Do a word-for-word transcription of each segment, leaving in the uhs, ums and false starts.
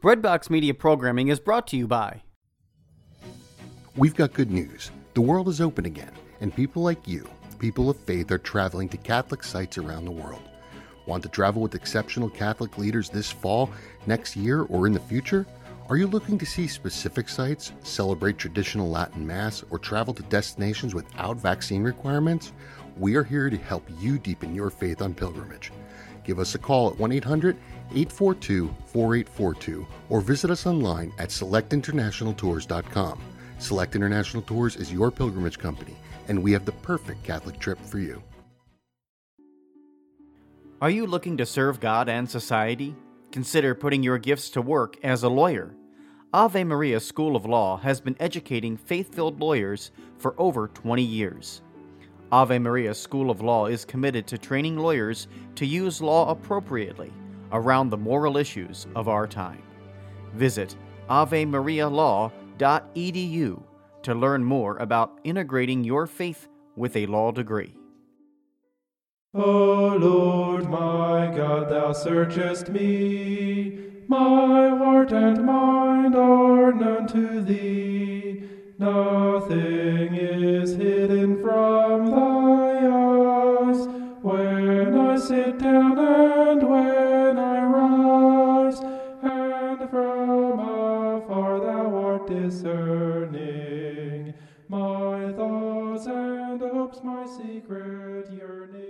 Breadbox Media programming is brought to you by... We've got good news. The world is open again, and people like you, people of faith, are traveling to Catholic sites around the world. Want to travel with exceptional Catholic leaders this fall, next year, or in the future? Are you looking to see specific sites, celebrate traditional Latin Mass, or travel to destinations without vaccine requirements? We are here to help you deepen your faith on pilgrimage. Give us a call at one eight hundred, eight four two, four eight four two or visit us online at select international tours dot com. Select International Tours is your pilgrimage company, and we have the perfect Catholic trip for you. Are you looking to serve God and society? Consider putting your gifts to work as a lawyer. Ave Maria School of Law has been educating faith-filled lawyers for over twenty years. Ave Maria School of Law is committed to training lawyers to use law appropriately around the moral issues of our time. Visit ave maria law dot e d u to learn more about integrating your faith with a law degree. O Lord my God, thou searchest me, my heart and mind are known to thee. Nothing is hidden from thy eyes, when I sit down and when I rise, and from afar thou art discerning my thoughts and hopes, my secret yearning.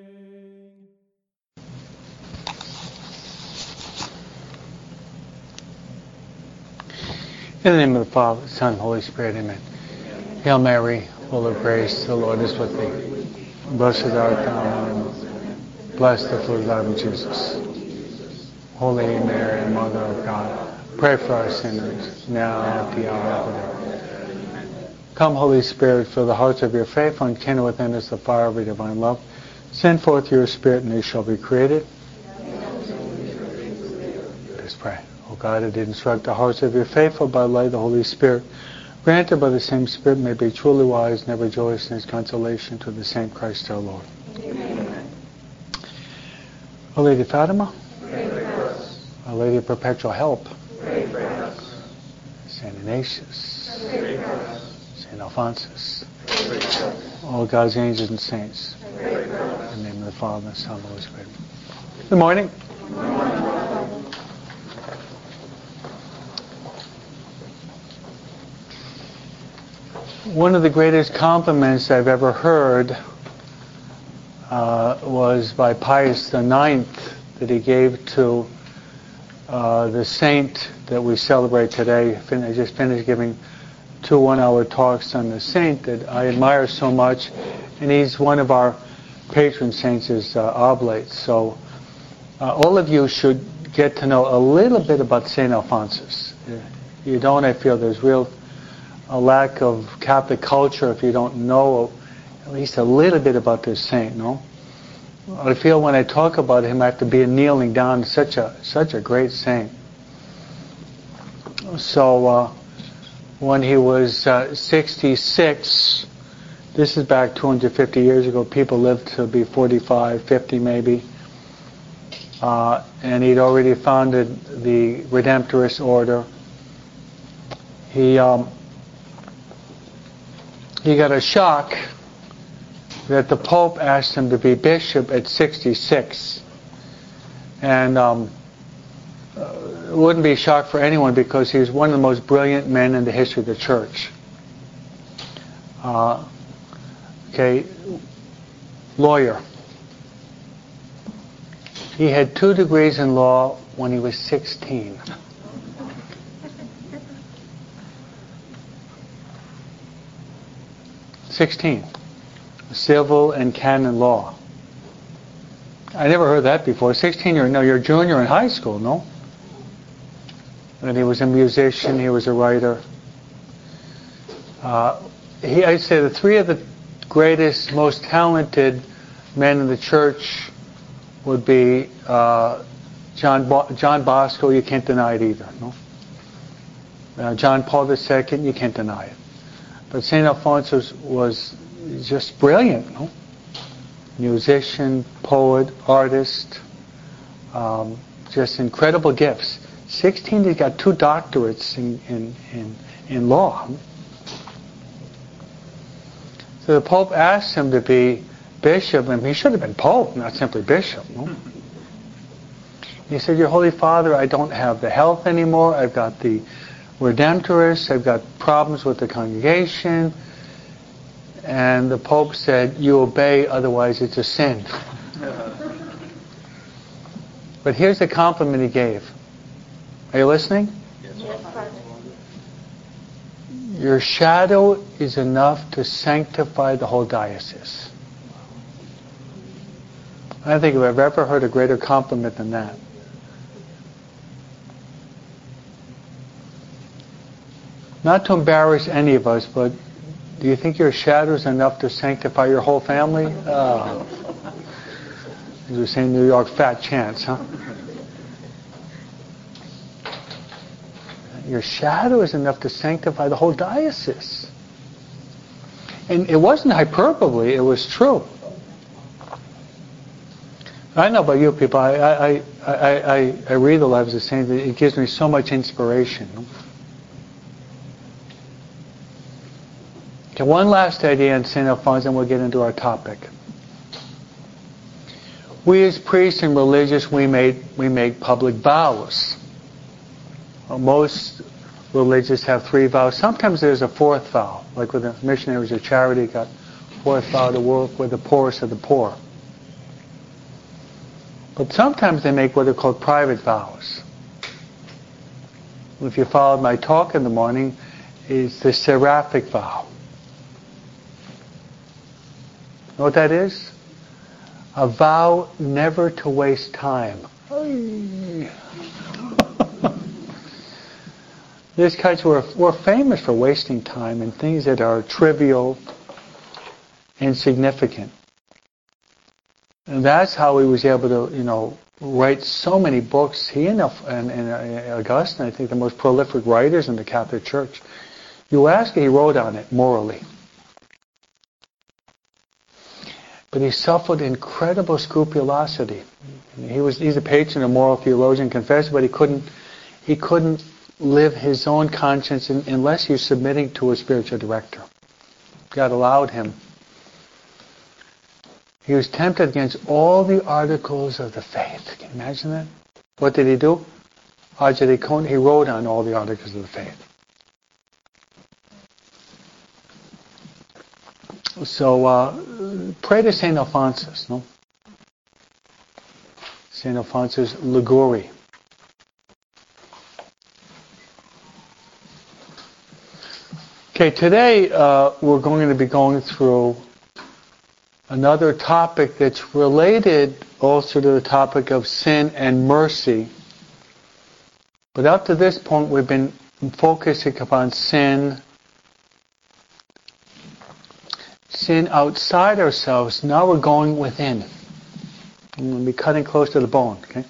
In the name of the Father, Son, Holy Spirit, amen. Hail Mary, full of grace, the Lord is with thee. Blessed art thou among women, blessed the fruit of thy womb, Jesus. Holy Mary, Mother of God, pray for us sinners, now and at the hour of our death. Come, Holy Spirit, fill the hearts of your faithful and kindle within us the fire of your divine love. Send forth your Spirit, and they shall be created. Let's pray. O God, who did instruct the hearts of your faithful by the light of the Holy Spirit, granted by the same Spirit may be truly wise and ever joyous in his consolation to the same Christ our Lord. Amen. Our Lady of Fatima, pray for us. Our Lady of Perpetual Help, pray for us. Saint Ignatius, pray for us. Saint Alphonsus, pray for us. All God's angels and saints, pray for us. In the name of the Father, and the Son, and the Holy Spirit. Good morning. Good morning. One of the greatest compliments I've ever heard uh, was by Pius the Ninth that he gave to uh, the saint that we celebrate today. I just finished giving two one-hour talks on the saint that I admire so much, and he's one of our patron saints, is uh, Oblate. So uh, all of you should get to know a little bit about Saint Alphonsus. You don't, I feel there's real a lack of Catholic culture if you don't know at least a little bit about this saint, no? I feel when I talk about him I have to be kneeling down. Such a such a great saint. So uh, when he was uh, sixty-six, this is back two hundred fifty years ago, people lived to be forty-five, fifty maybe, uh, and he'd already founded the Redemptorist order. He um, He got a shock that the Pope asked him to be bishop at sixty-six. And um, uh, it wouldn't be a shock for anyone because he was one of the most brilliant men in the history of the church. Uh, okay, lawyer. He had two degrees in law when he was sixteen. sixteen. Civil and canon law. I never heard that before. sixteen, you're, no, you're a junior in high school, no? And he was a musician, he was a writer. Uh, he, I'd say the three of the greatest, most talented men in the church would be uh, John, Bo- John Bosco, you can't deny it either, no? Uh, John Paul the Second, you can't deny it. But Saint Alphonsus was just brilliant, no? Musician, poet, artist, um, just incredible gifts. sixteen, he's got two doctorates in, in, in, in law. So the Pope asked him to be bishop, and he should have been Pope, not simply bishop. No? He said, Your Holy Father, I don't have the health anymore. I've got the Redemptorists. I've got problems with the congregation. And the Pope said, you obey, otherwise it's a sin. But here's the compliment he gave. Are you listening? Yes, Father. Your shadow is enough to sanctify the whole diocese. I don't think I've ever heard a greater compliment than that. Not to embarrass any of us, but do you think your shadow is enough to sanctify your whole family? Uh, as we say in New York, fat chance, huh? Your shadow is enough to sanctify the whole diocese. And it wasn't hyperbole, it was true. I know about you people, I, I, I, I, I read the lives of saints, it gives me so much inspiration. Okay, one last idea on Saint Alphonse, and we'll get into our topic. We as priests and religious, we make, we make public vows. Well, most religious have three vows. Sometimes there's a fourth vow, like with the missionaries of charity, got fourth vow to work with the poorest of the poor. But sometimes they make what are called private vows. If you followed my talk in the morning, it's the seraphic vow. Know what that is? A vow never to waste time. These guys were, were famous for wasting time in things that are trivial, insignificant. And that's how he was able to, you know, write so many books. He and, and, and Augustine, I think, the most prolific writers in the Catholic Church. You ask, he wrote on it morally. But he suffered incredible scrupulosity. He was he's a patron of moral theologian, confessor, but he couldn't he couldn't live his own conscience in, unless he was submitting to a spiritual director. God allowed him. He was tempted against all the articles of the faith. Can you imagine that? What did he do? Arjadikon, he wrote on all the articles of the faith. So, uh, pray to Saint Alphonsus, no? Saint Alphonsus Liguori. Okay, today uh, we're going to be going through another topic that's related also to the topic of sin and mercy. But up to this point, we've been focusing upon sin, sin outside ourselves. Now we're going within. I'm going to be cutting close to the bone, okay?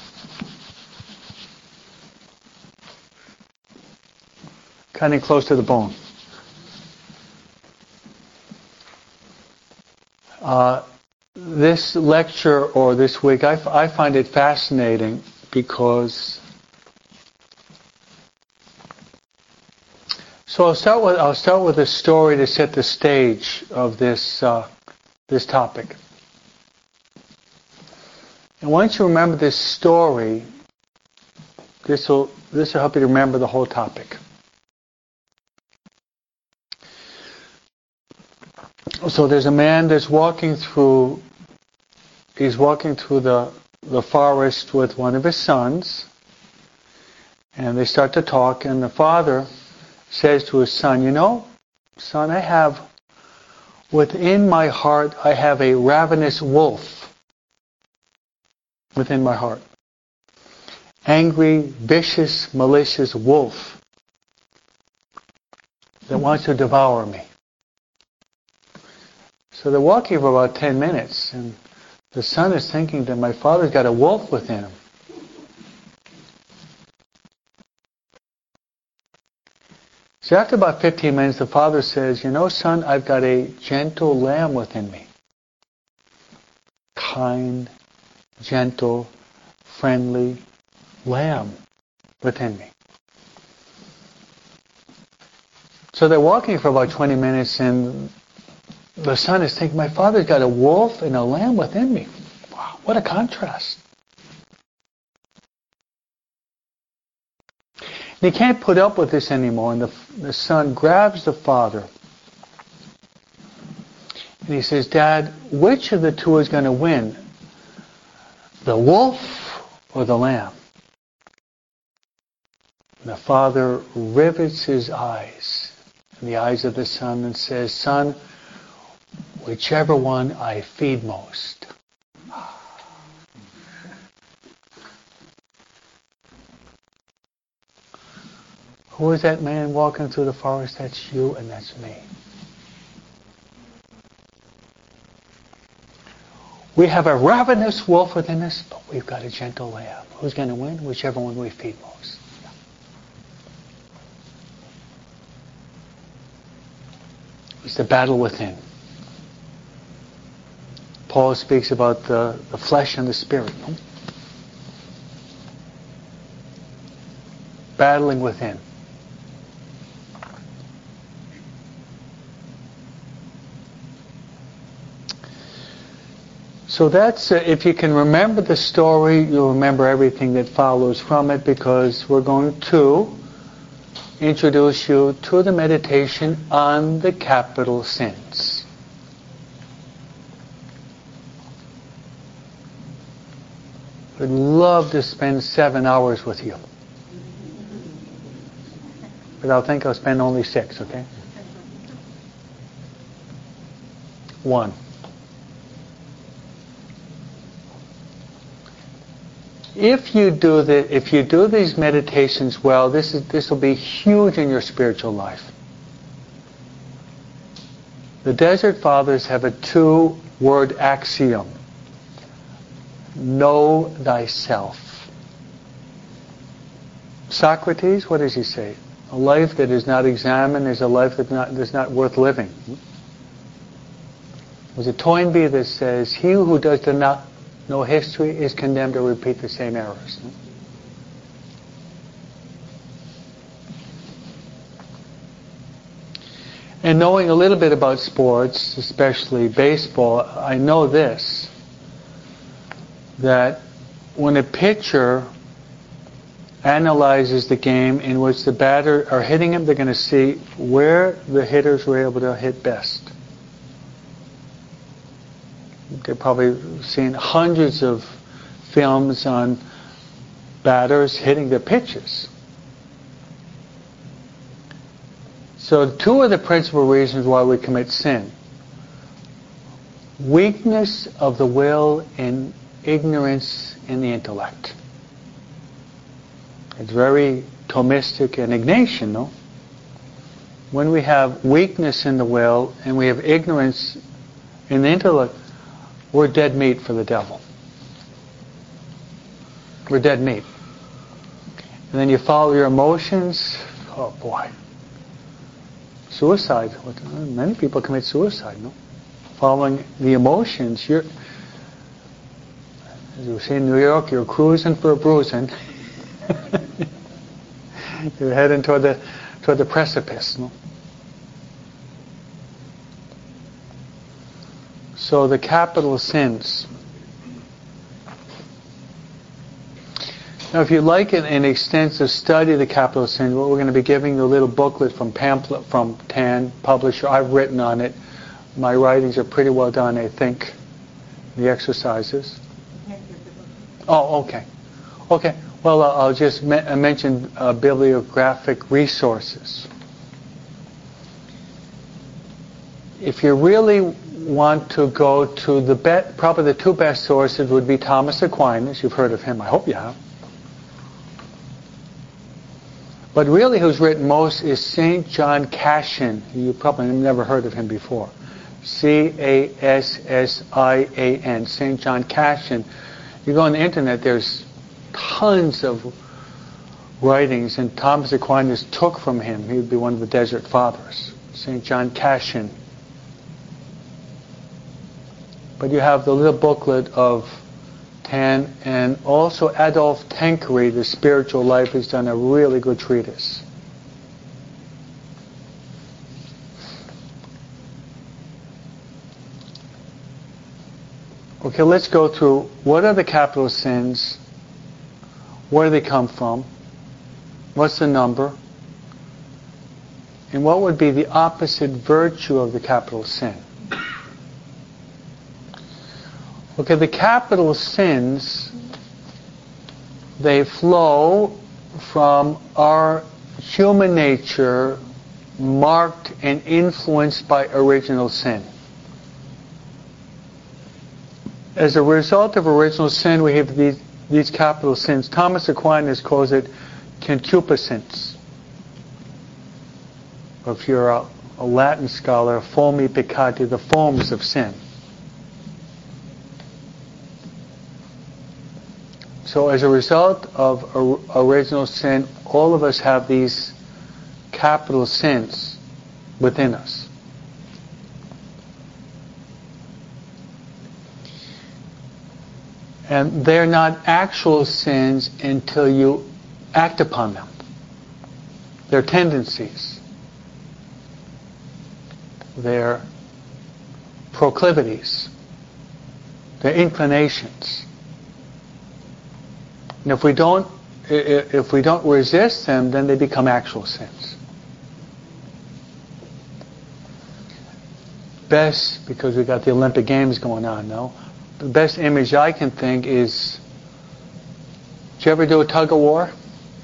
Cutting close to the bone. Uh, this lecture, or this week, I, f- I find it fascinating because... So I'll start with I'll start with a story to set the stage of this uh, this topic. And once you remember this story, this will this will help you to remember the whole topic. So there's a man that's walking through. He's walking through the the forest with one of his sons, and they start to talk. And the father says to his son, you know, son, I have, within my heart, I have a ravenous wolf within my heart. Angry, vicious, malicious wolf that wants to devour me. So they're walking for about ten minutes, and the son is thinking that my father's got a wolf within him. So after about fifteen minutes, the father says, you know, son, I've got a gentle lamb within me. Kind, gentle, friendly lamb. within me. So they're walking for about twenty minutes, and the son is thinking, my father's got a wolf and a lamb within me. Wow, what a contrast. And he can't put up with this anymore, and the, the son grabs the father. And he says, Dad, which of the two is going to win? The wolf or the lamb? And the father rivets his eyes in the eyes of the son and says, Son, whichever one I feed most. Who is that man walking through the forest? That's you and that's me. We have a ravenous wolf within us, but we've got a gentle lamb. Who's going to win? Whichever one we feed most. It's the battle within. Paul speaks about the, the flesh and the spirit. No? Battling within. So that's, uh, if you can remember the story, you'll remember everything that follows from it, because we're going to introduce you to the meditation on the capital sins. I'd love to spend seven hours with you. But I think I'll spend only six, okay? One. If you do the, if you do these meditations well, this is this will be huge in your spiritual life. The Desert Fathers have a two-word axiom: know thyself. Socrates, what does he say? A life that is not examined is a life that not, that's not worth living. There's a Toynbee that says, he who does not know history is condemned to repeat the same errors. And knowing a little bit about sports, especially baseball, I know this, that when a pitcher analyzes the game in which the batter are hitting him, they're going to see where the hitters were able to hit best. They've probably seen hundreds of films on batters hitting their pitches. So two of the principal reasons why we commit sin: weakness of the will and ignorance in the intellect. It's very Thomistic and Ignatian, no? When we have weakness in the will and we have ignorance in the intellect, we're dead meat for the devil. We're dead meat. And then you follow your emotions. Oh boy. Suicide. Many people commit suicide, no? Following the emotions. You're, as we say in New York, you're cruising for a bruising. You're heading toward the toward the precipice, no? So the capital sins. Now, if you like an, an extensive study of the capital sins, well, we're going to be giving you a little booklet from pamphlet from Tan, publisher. I've written on it. My writings are pretty well done, I think. The exercises. Oh, okay. Okay. Well, uh, I'll just me- uh, mention uh, bibliographic resources. If you really want to go to the be- probably the two best sources would be Thomas Aquinas. You've heard of him. I hope you have. But really who's written most is Saint John Cassian. You probably never heard of him before. C A S S I A N. Saint John Cassian. You go on the internet, there's tons of writings, and Thomas Aquinas took from him. He would be one of the Desert Fathers. Saint John Cassian. But you have the little booklet of can, and also Adolf Tanqueray, The Spiritual Life, has done a really good treatise. Okay, let's go through what are the capital sins, where do they come from, what's the number, and what would be the opposite virtue of the capital sin. Okay, the capital sins, they flow from our human nature marked and influenced by original sin. As a result of original sin, we have these, these capital sins. Thomas Aquinas calls it concupiscence. Or if you're a, a Latin scholar, fomi peccati, the foams of sin. So as a result of or, original sin, all of us have these capital sins within us. And they're not actual sins until you act upon them. They're tendencies. They're proclivities. They're inclinations. And if we don't, if we don't resist them, then they become actual sins. Best, because we got the Olympic Games going on now, the best image I can think is, did you ever do a tug of war?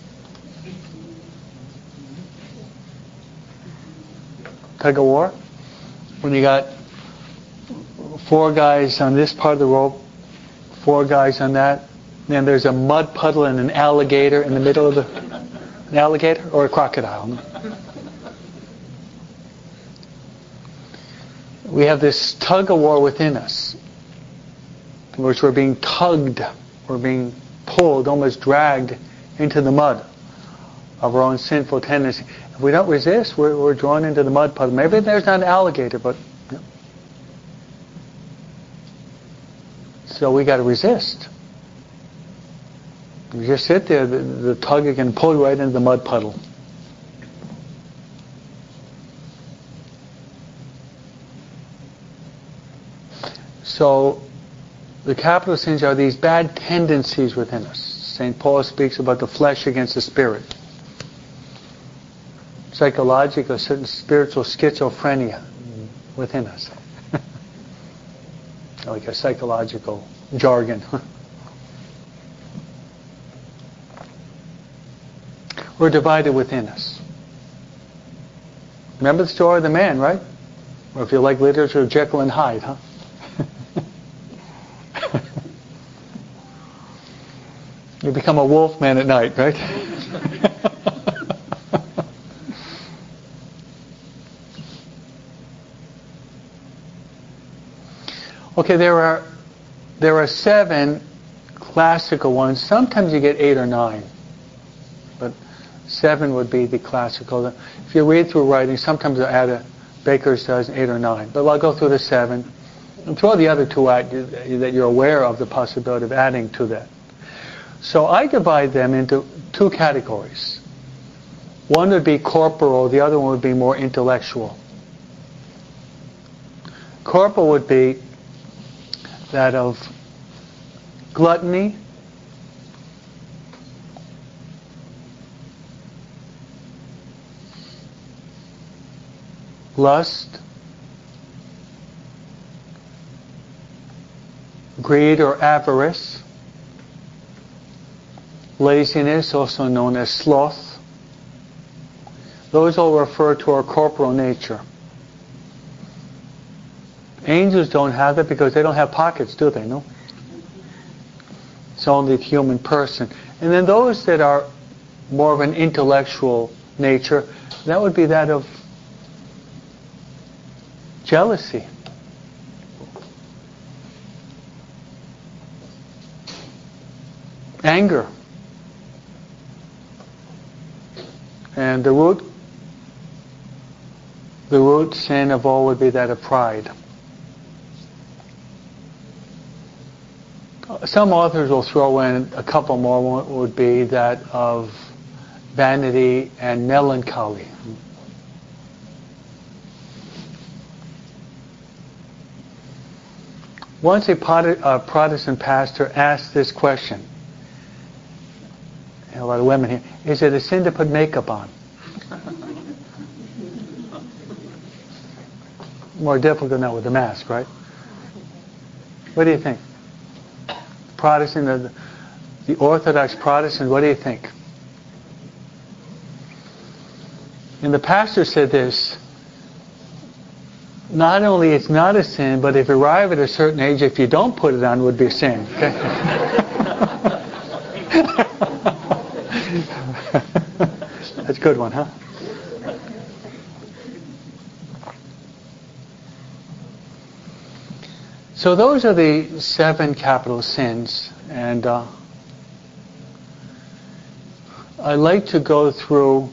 Tug of war? When you got four guys on this part of the rope, four guys on that, then there's a mud puddle and an alligator in the middle of the... An alligator or a crocodile? We have this tug of war within us, in which we're being tugged, we're being pulled, almost dragged into the mud of our own sinful tendency. If we don't resist, we're, we're drawn into the mud puddle. Maybe there's not an alligator, but... You know. So we got to resist. You just sit there, the, the tug can pull you right into the mud puddle. So, the capital sins are these bad tendencies within us. Saint Paul speaks about the flesh against the spirit. Psychological, a certain spiritual schizophrenia within us. Like a psychological jargon. We're divided within us. Remember the story of the man, right? Or if you like literature, Jekyll and Hyde, huh? You become a wolf man at night, right? Okay, there are there are seven classical ones. Sometimes you get eight or nine, but seven would be the classical. If you read through writing, sometimes they'll add a baker's dozen, eight or nine. But I'll go through the seven and throw the other two out that you're aware of the possibility of adding to that. So I divide them into two categories. One would be corporal, the other one would be more intellectual. Corporal would be that of gluttony, lust, greed or avarice, laziness, also known as sloth. Those all refer to our corporal nature. Angels don't have it because they don't have pockets, do they? No? It's only the human person. And then those that are more of an intellectual nature, that would be that of jealousy. Anger. And the root, the root sin of all would be that of pride. some authors will throw in a couple more. One would be that of vanity and melancholy. Once a Protestant pastor asked this question, a lot of women here, is it a sin to put makeup on? More difficult now with the mask, right? What do you think? Protestant, the, the Orthodox Protestant, what do you think? And the pastor said this, not only it's not a sin, but if you arrive at a certain age, if you don't put it on, it would be a sin. Okay? That's a good one, huh? So those are the seven capital sins, and uh, I like to go through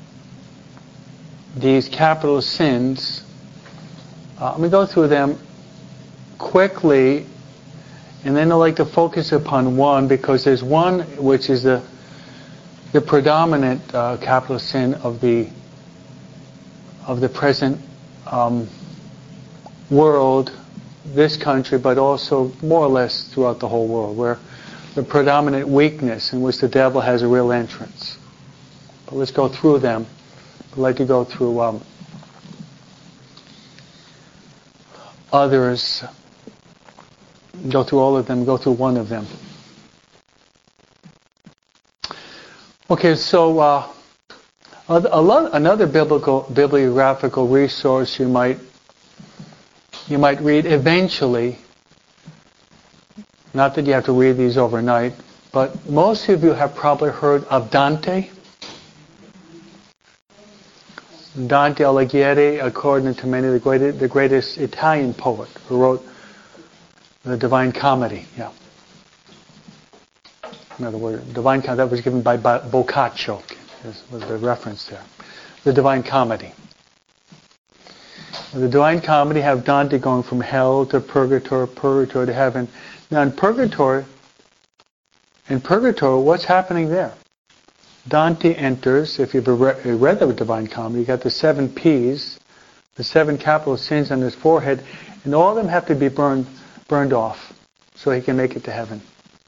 these capital sins. Uh, I'm going to go through them quickly, and then I like to focus upon one, because there's one which is the the predominant uh, capital sin of the of the present um, world, this country, but also more or less throughout the whole world, where the predominant weakness in which the devil has a real entrance. But let's go through them. I'd like to go through um, others, go through all of them, go through one of them. Okay, so uh, a lot, another biblical bibliographical resource you might you might read eventually. Not that you have to read these overnight, but most of you have probably heard of Dante. Dante Alighieri, according to many, the greatest, the greatest Italian poet who wrote the Divine Comedy. Yeah. Another word, Divine Comedy, that was given by Boccaccio, was the reference there. The Divine Comedy. The Divine Comedy have Dante going from hell to purgatory, purgatory to heaven. Now in purgatory, in purgatory, what's happening there? Dante enters, if you've read the Divine Comedy, you got the seven P's, the seven capital sins on his forehead, and all of them have to be burned, burned off so he can make it to heaven.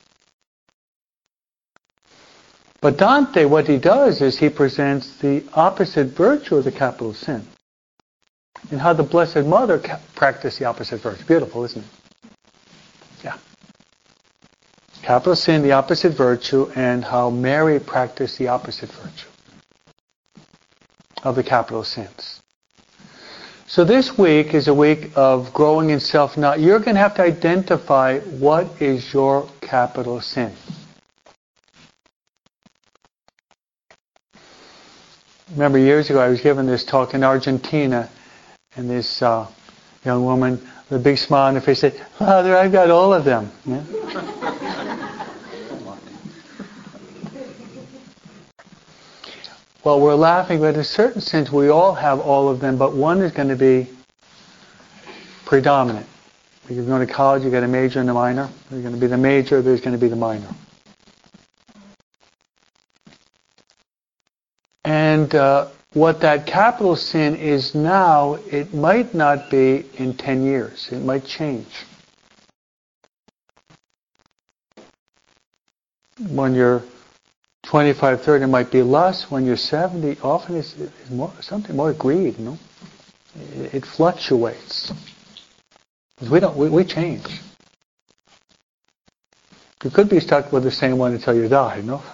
But Dante, what he does is he presents the opposite virtue of the capital sin, and how the Blessed Mother ca- practiced the opposite virtue. Beautiful, isn't it? Yeah. Capital sin, the opposite virtue, and how Mary practiced the opposite virtue of the capital sins. So this week is a week of growing in self-knowledge. You're going to have to identify what is your capital sin. Remember years ago I was giving this talk in Argentina, and this uh, young woman with a big smile on her face said, "Father, I've got all of them." Yeah? Well, we're laughing, but in a certain sense we all have all of them, but one is going to be predominant. If you're going to college, you got a major and a minor. There's going to be the major, there's going to be the minor. And uh, what that capital sin is now, it might not be in ten years. It might change. When you're twenty-five, thirty, it might be less. When you're seventy, often it's, it's more, something more greed, you know. It, it fluctuates. We don't. We, we change. You could be stuck with the same one until you die, you know.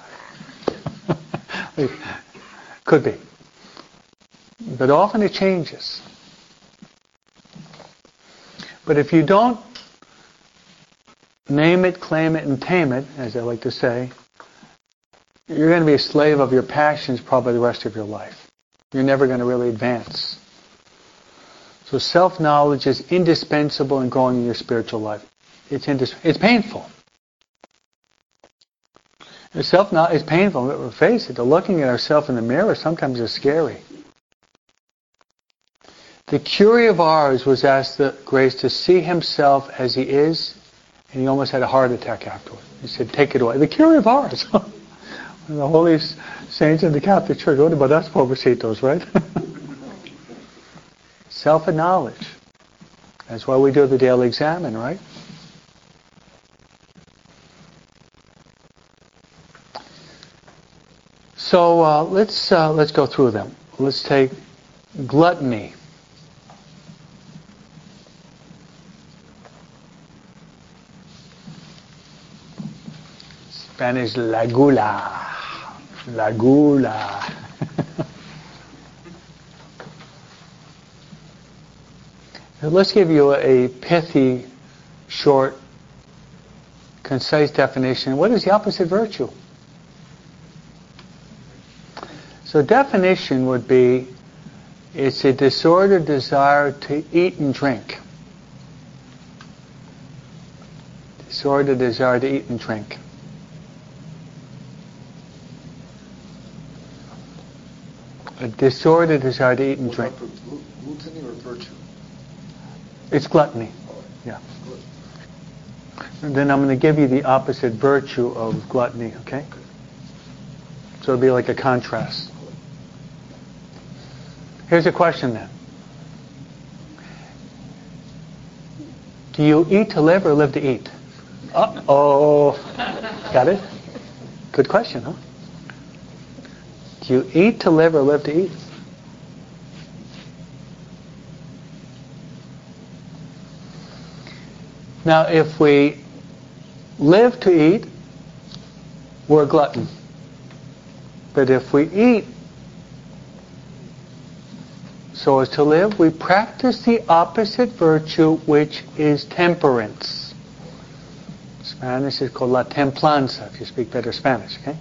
Could be. But often it changes. But if you don't name it, claim it, and tame it, as I like to say, you're going to be a slave of your passions probably the rest of your life. You're never going to really advance. So self-knowledge is indispensable in growing in your spiritual life. It's indis- it's painful. Self-knowledge is painful. Face it, looking at ourselves in the mirror sometimes is scary. The Curie of Ars was asked the grace to see himself as he is and he almost had a heart attack afterward. He said, take it away. The Curie of Ars. The holy saints in the Catholic Church. What about us, pobrecitos, right? Self and knowledge. That's why we do the daily examen, right? So uh, let's uh, let's go through them. Let's take gluttony. Spanish, la gula. La gula. Let's give you a pithy, short, concise definition. What is the opposite virtue? So definition would be, it's a disordered desire to eat and drink. Disordered desire to eat and drink. A disordered desire to eat and drink. Gluttony or virtue? It's gluttony. Yeah. And then I'm going to give you the opposite virtue of gluttony, okay? So it'll be like a contrast. Here's a question then. Do you eat to live or live to eat? Uh-oh. Got it? Good question, huh? Do you eat to live or live to eat? Now, if we live to eat, we're a glutton. But if we eat so as to live, we practice the opposite virtue, which is temperance. Spanish is called la templanza, if you speak better Spanish, okay?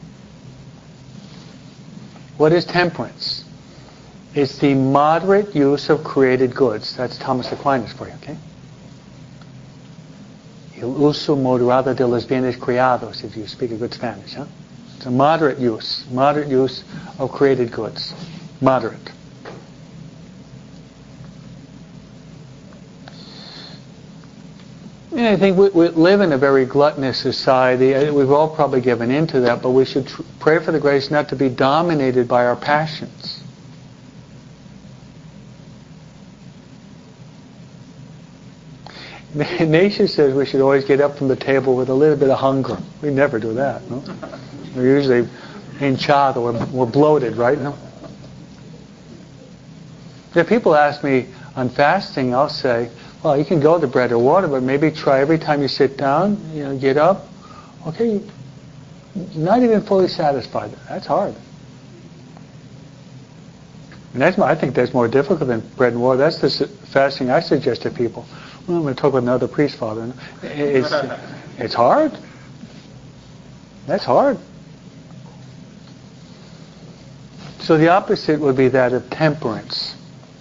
What is temperance? It's the moderate use of created goods. That's Thomas Aquinas for you, okay? El uso moderado de los bienes creados, if you speak a good Spanish, huh? It's a moderate use, moderate use of created goods. Moderate. And I think we, we live in a very gluttonous society. We've all probably given into that, but we should tr- pray for the grace not to be dominated by our passions. Nature says we should always get up from the table with a little bit of hunger. We never do that, no? We're usually hinchado, we're, we're bloated, right? No? If people ask me on fasting, I'll say, well, you can go to bread or water, but maybe try every time you sit down, you know, get up. Okay, not even fully satisfied. That's hard. And that's, I think that's more difficult than bread and water. That's the fasting I suggest to people. Well, I'm going to talk with another priest, Father. It's, it's hard. That's hard. So the opposite would be that of temperance.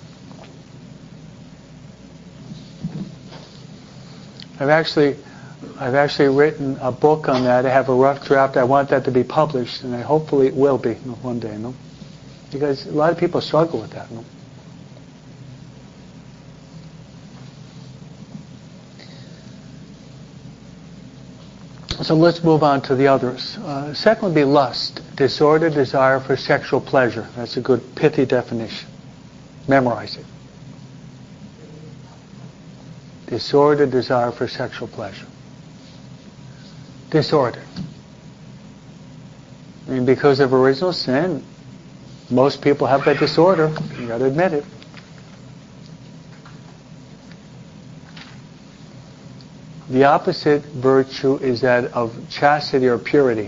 I've actually, I've actually written a book on that. I have a rough draft. I want that to be published, and I hopefully it will be one day. No, because a lot of people struggle with that. No. So let's move on to the others. Uh, second would be lust, disordered desire for sexual pleasure. That's a good pithy definition. Memorize it. Disordered desire for sexual pleasure. Disorder. I mean, because of original sin, most people have that disorder. You got to admit it. The opposite virtue is that of chastity or purity.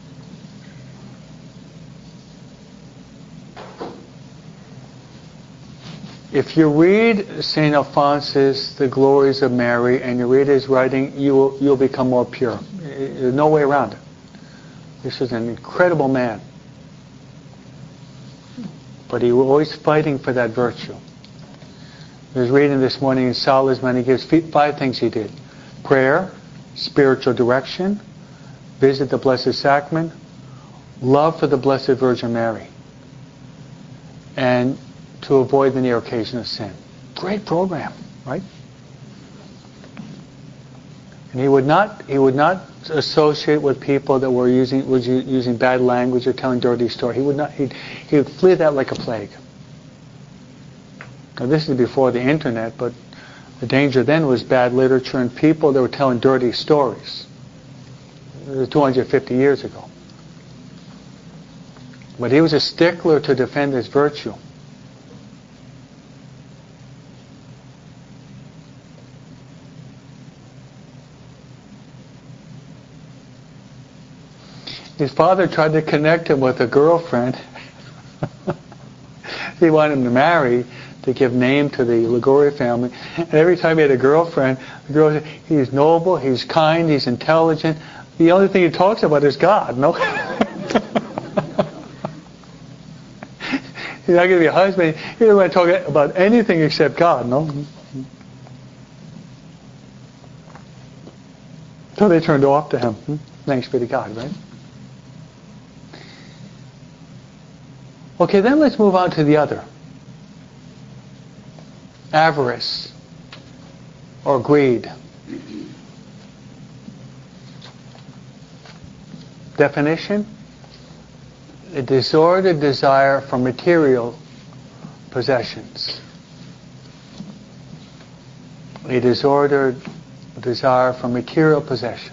If you read Saint Alphonsus, The Glories of Mary, and you read his writing, you will, you'll become more pure. There's no way around it. This is an incredible man. But he was always fighting for that virtue. I was reading this morning in Salisbury, he gives five things he did. Prayer, spiritual direction, visit the Blessed Sacrament, love for the Blessed Virgin Mary, and to avoid the near occasion of sin. Great program, right? And he would not he would not associate with people that were using was using bad language or telling dirty stories. He would not he he would flee that like a plague. Now this is before the internet, but the danger then was bad literature and people that were telling dirty stories. It was two hundred fifty years ago. But he was a stickler to defend his virtue. His father tried to connect him with a girlfriend. He wanted him to marry, to give name to the Liguori family. And every time he had a girlfriend, the girl said, he's noble, he's kind, he's intelligent. The only thing he talks about is God, no? He's not going to be a husband. He doesn't want to talk about anything except God, no? So they turned off to him. Hmm? Thanks be to God, right? Okay, then let's move on to the other. Avarice or greed. Definition: a disordered desire for material possessions. A disordered desire for material possessions.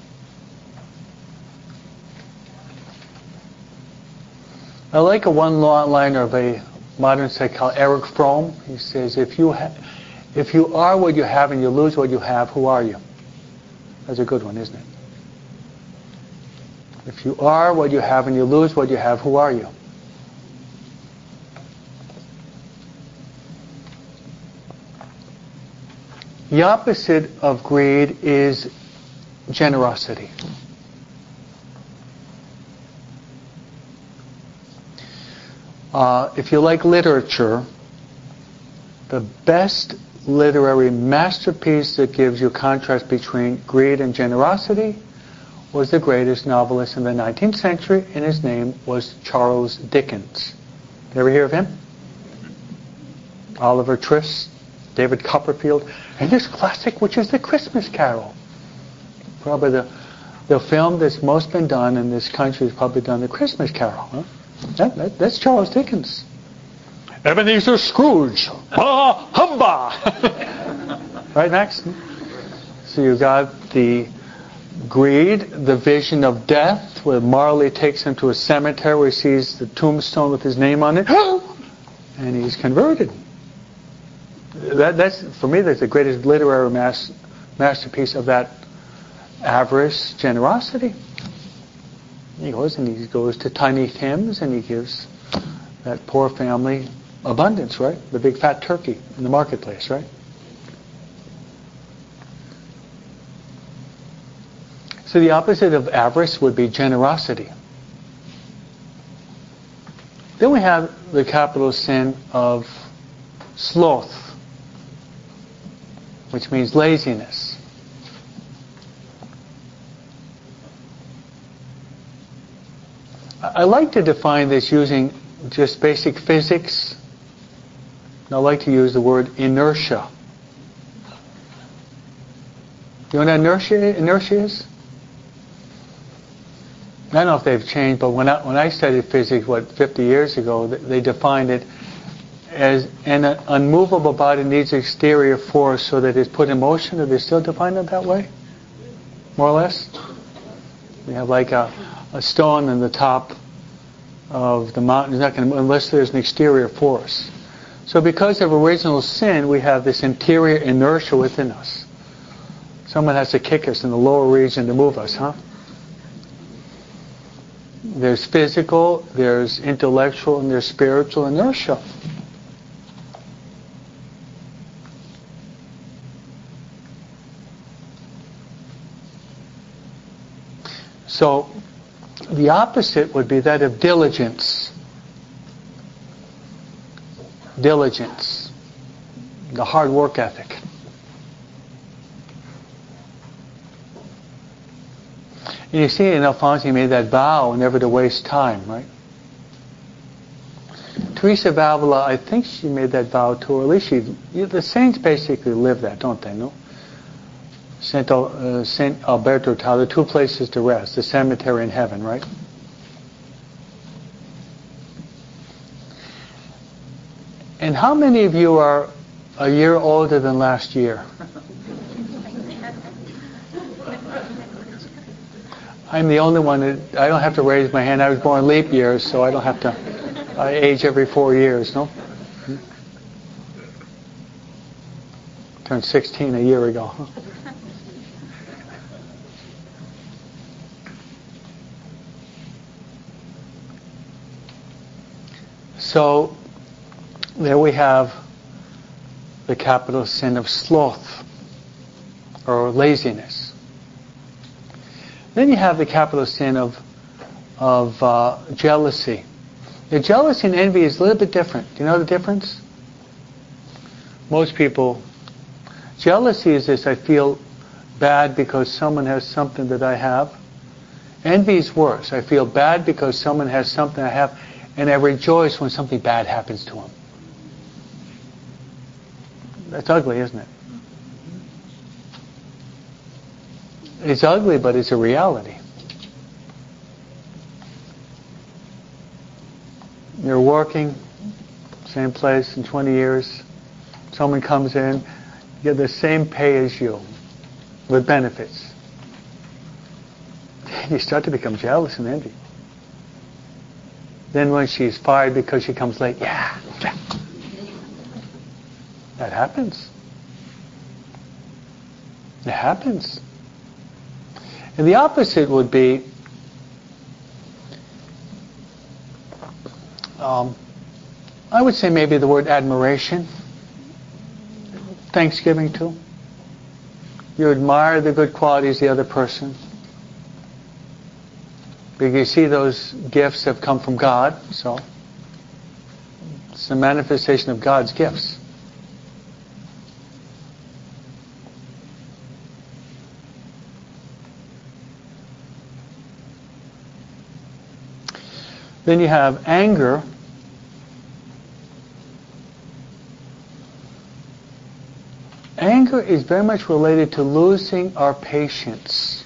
I like a one-liner of a modern psychologist, Eric Fromm. He says, if you ha- if you are what you have and you lose what you have, who are you? That's a good one, isn't it? If you are what you have and you lose what you have, who are you? The opposite of greed is generosity. Uh, if you like literature, the best literary masterpiece that gives you contrast between greed and generosity was the greatest novelist in the nineteenth century, and his name was Charles Dickens. You ever hear of him? Oliver Twist, David Copperfield, and this classic, which is The Christmas Carol. Probably the, the film that's most been done in this country has probably done The Christmas Carol. Huh? That, that, that's Charles Dickens. Ebenezer Scrooge. Bah humbug! Right, Max? So you got the greed, the vision of death, where Marley takes him to a cemetery where he sees the tombstone with his name on it, and he's converted. That, that's, for me, that's the greatest literary mas- masterpiece of that avarice, generosity. He goes and he goes to Tiny Tim's and he gives that poor family abundance, right? The big fat turkey in the marketplace, right? So the opposite of avarice would be generosity. Then we have the capital sin of sloth, which means laziness. I like to define this using just basic physics. I like to use the word inertia. You know what inertia, inertia is? I don't know if they've changed, but when I, when I studied physics, what, fifty years ago, they defined it as an unmovable body needs exterior force so that it's put in motion. Do they still define it that way? More or less? We have like a, a stone in the top of the mountain. It's not going to, unless there's an exterior force. So because of original sin, we have this interior inertia within us. Someone has to kick us in the lower region to move us, huh? There's physical, there's intellectual, and there's spiritual inertia. So the opposite would be that of diligence. Diligence. The hard work ethic. And you see in Alphonse, he made that vow never to waste time, right? Teresa of Avila, I think she made that vow too, or at least she, the saints basically live that, don't they, no? Saint Al, uh, Saint Alberto taught the two places to rest, the cemetery and heaven, right? And how many of you are a year older than last year? I'm the only one that, I don't have to raise my hand. I was born leap years, so I don't have to, I age every four years, no? Turned sixteen a year ago. So, there we have the capital sin of sloth, or laziness. Then you have the capital sin of of uh, jealousy. The jealousy and envy is a little bit different. Do you know the difference? Most people, jealousy is this: I feel bad because someone has something that I have. Envy is worse. I feel bad because someone has something I have, and I rejoice when something bad happens to him. That's ugly, isn't it? It's ugly, but it's a reality. You're working, same place in twenty years. Someone comes in, you get the same pay as you, with benefits. You start to become jealous and envy. Then when she's fired because she comes late, yeah, yeah. That happens. It happens. And the opposite would be, um, I would say maybe the word admiration. Thanksgiving too. You admire the good qualities of the other person. Because you see those gifts have come from God, so it's a manifestation of God's gifts. Then you have anger. Anger is very much related to losing our patience.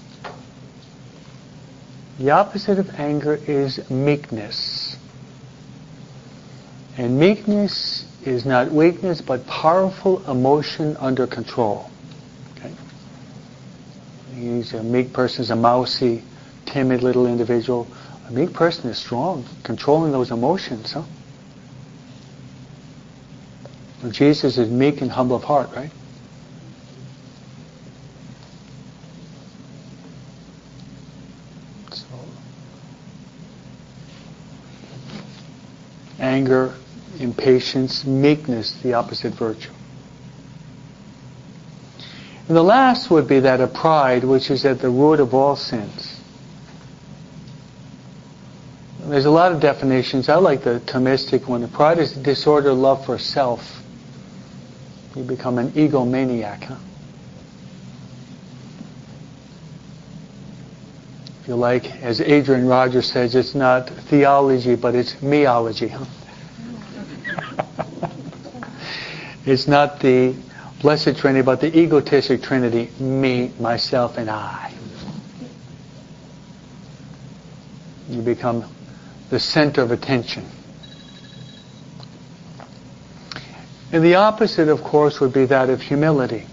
The opposite of anger is meekness. And meekness is not weakness, but powerful emotion under control. Okay? He's a meek person, is a mousy, timid little individual. A meek person is strong, controlling those emotions. Huh? Well, Jesus is meek and humble of heart, right? So, anger, impatience, meekness, the opposite virtue. And the last would be that of pride, which is at the root of all sins. There's a lot of definitions. I like the Thomistic one. Pride is disordered love for self. You become an egomaniac, huh? If you like, as Adrian Rogers says, it's not theology, but it's meology, huh? It's not the Blessed Trinity, but the egotistic Trinity, me, myself, and I. You become the center of attention. And the opposite, of course, would be that of humility.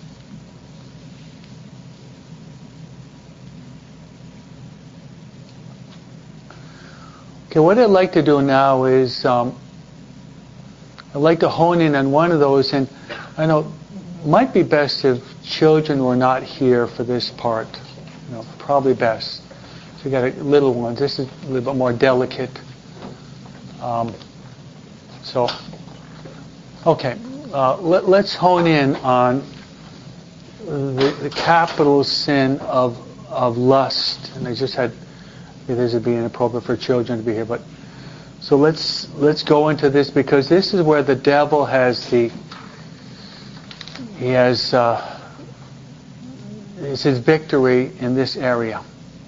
Okay, what I'd like to do now is um, I'd like to hone in on one of those, and I know it might be best if children were not here for this part. You know, probably best. So you got a little ones. This is a little bit more delicate. Um, so, okay, uh, let, let's hone in on the, the capital sin of of lust. And I just had, this would be inappropriate for children to be here, but so let's let's go into this, because this is where the devil has the he has uh, is his victory in this area.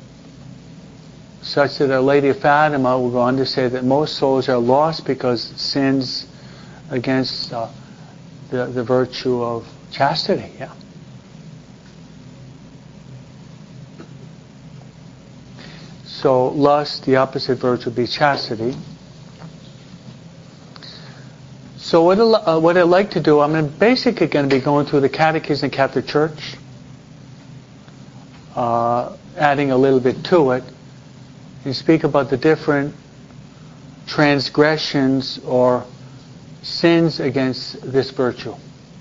Such that Our Lady of Fatima will go on to say that most souls are lost because sins against uh, the, the virtue of chastity. Yeah. So lust, the opposite virtue would be chastity. So what, uh, what I'd like to do, I'm basically going to be going through the Catechism of the Catholic Church, uh, adding a little bit to it, and speak about the different transgressions or sins against this virtue.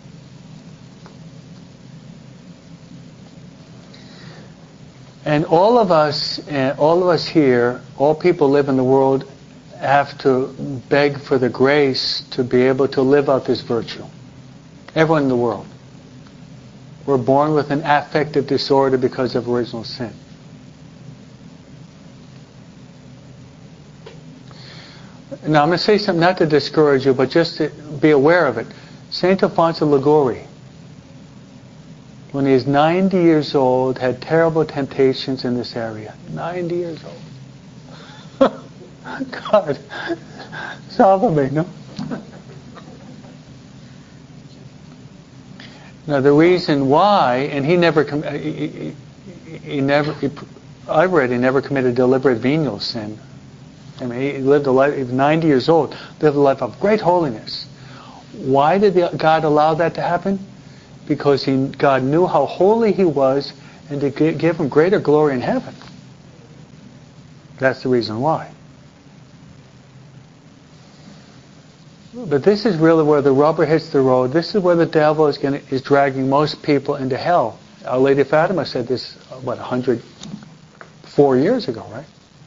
And all of us, uh, all of us here, all people live in the world, have to beg for the grace to be able to live out this virtue. Everyone in the world. We're born with an affective disorder because of original sin. Now I'm going to say something not to discourage you, but just to be aware of it. Saint Alfonso Liguori, when he was ninety years old, had terrible temptations in this area. ninety years old. God, salve me, no? Now the reason why, and he never, com- he, he, he never, he, I read he never committed deliberate venial sin. I mean, he lived a life, he was ninety years old, lived a life of great holiness. Why did the, God allow that to happen? Because he, God knew how holy he was and to g- give him greater glory in heaven. That's the reason why. But this is really where the rubber hits the road. This is where the devil is going to, is dragging most people into hell. Our Lady Fatima said this, what, one hundred four years ago, right?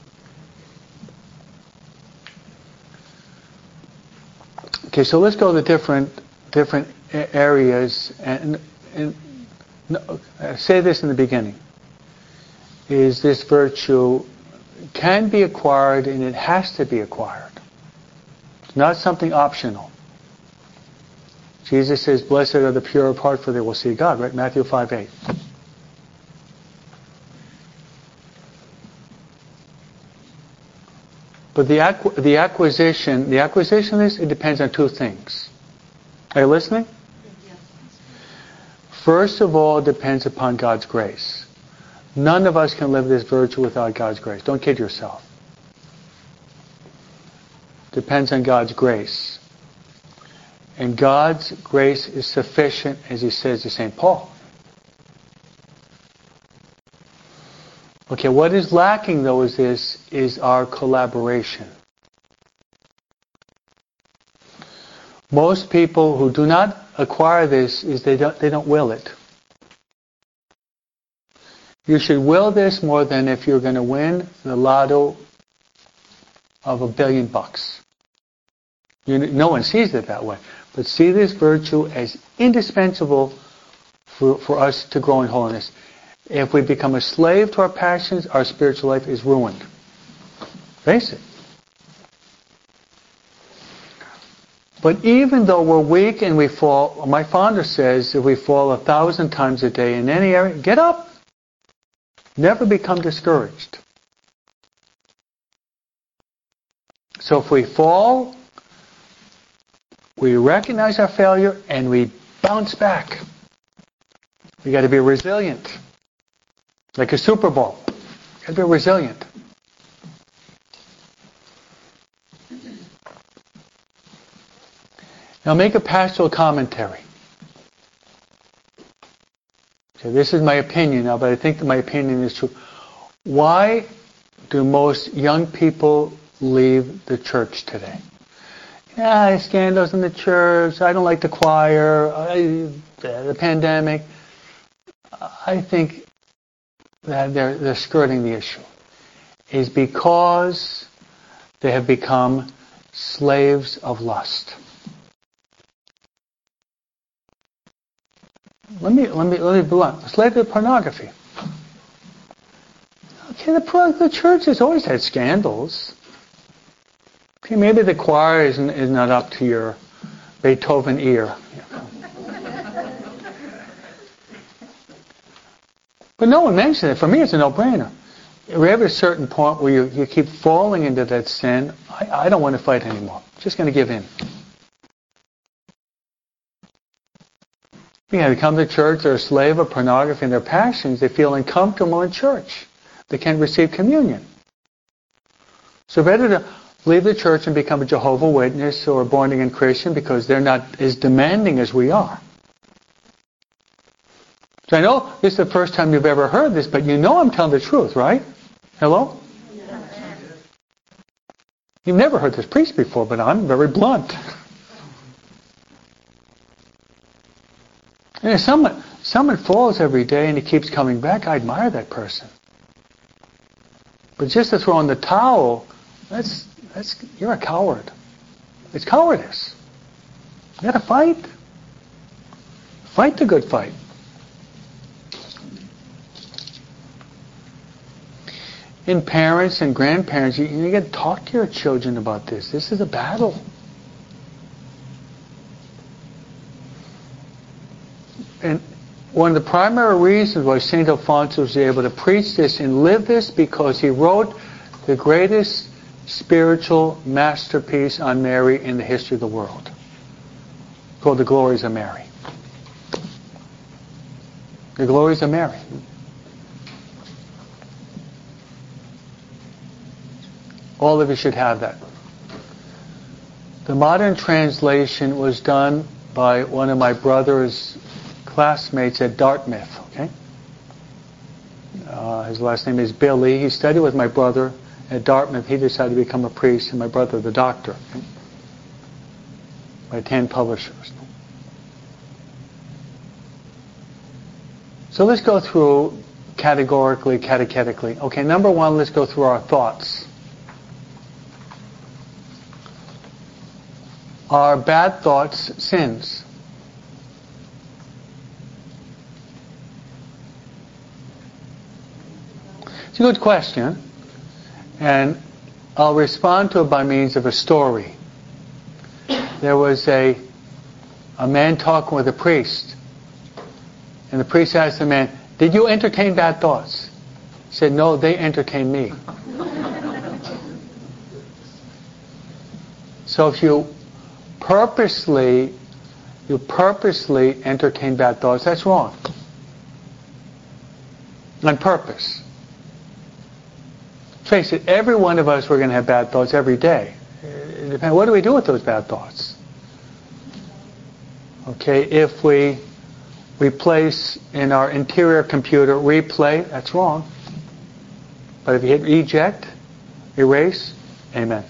Okay, so let's go to different different areas, and, and no, I say this in the beginning. Is this virtue can be acquired, and it has to be acquired. It's not something optional. Jesus says, "Blessed are the pure of heart, for they will see God." Right, Matthew five eight. But the acqu- the acquisition, the acquisition of this, it depends on two things. Are you listening? Yes. First of all, it depends upon God's grace. None of us can live this virtue without God's grace. Don't kid yourself. Depends on God's grace. And God's grace is sufficient, as he says to Saint Paul. Okay, what is lacking though is this, is our collaboration. Most people who do not acquire this is they don't they don't will it. You should will this more than if you're going to win the lotto of a billion bucks. You, no one sees it that way. But see this virtue as indispensable for, for us to grow in holiness. If we become a slave to our passions, our spiritual life is ruined. Face it. But even though we're weak and we fall, my founder says, if we fall a thousand times a day in any area, get up. Never become discouraged. So if we fall, we recognize our failure and we bounce back. We got to be resilient. Like a Super Bowl. You got to be resilient. Now make a pastoral commentary. So this is my opinion now, but I think that my opinion is true. Why do most young people leave the church today? Yeah, scandals in the church, I don't like the choir, I, the pandemic. I think that they're, they're skirting the issue. Is because they have become slaves of lust. Let me let me let me be blunt. Slave to pornography. Okay, the, the church has always had scandals. Okay, maybe the choir is, is not up to your Beethoven ear. But no one mentioned it. For me, it's a no-brainer. We're at a certain point where you, you keep falling into that sin. I, I don't want to fight anymore. I'm just going to give in. Yeah, they come to church, they're a slave of pornography and their passions. They feel uncomfortable in church. They can't receive communion. So better to leave the church and become a Jehovah's Witness or a born-again Christian because they're not as demanding as we are. So I know this is the first time you've ever heard this, but you know I'm telling the truth, right? Hello? You've never heard this preached before, but I'm very blunt. And if someone, someone falls every day and he keeps coming back, I admire that person. But just to throw in the towel, that's, that's, you're a coward. It's cowardice. You gotta fight. Fight the good fight. And parents and grandparents, you, you got to talk to your children about this. This is a battle. And one of the primary reasons why Saint Alfonso was able to preach this and live this because he wrote the greatest spiritual masterpiece on Mary in the history of the world, called The Glories of Mary. The Glories of Mary. All of you should have that. The modern translation was done by one of my brother's classmates at Dartmouth. Okay, uh, his last name is Billy. He studied with my brother at Dartmouth. He decided to become a priest, and my brother the doctor. Okay? By ten publishers. So let's go through categorically, catechetically. Okay, number one, let's go through our thoughts. Are bad thoughts sins? It's a good question, and I'll respond to it by means of a story. There was a a man talking with a priest, and the priest asked the man, "Did you entertain bad thoughts?" He said, "No, they entertained me." So if you purposely, you purposely entertain bad thoughts, that's wrong. On purpose. Face it, every one of us, we're going to have bad thoughts every day. It depends. What do we do with those bad thoughts? Okay, if we we place in our interior computer replay, that's wrong. But if you hit eject, erase, amen.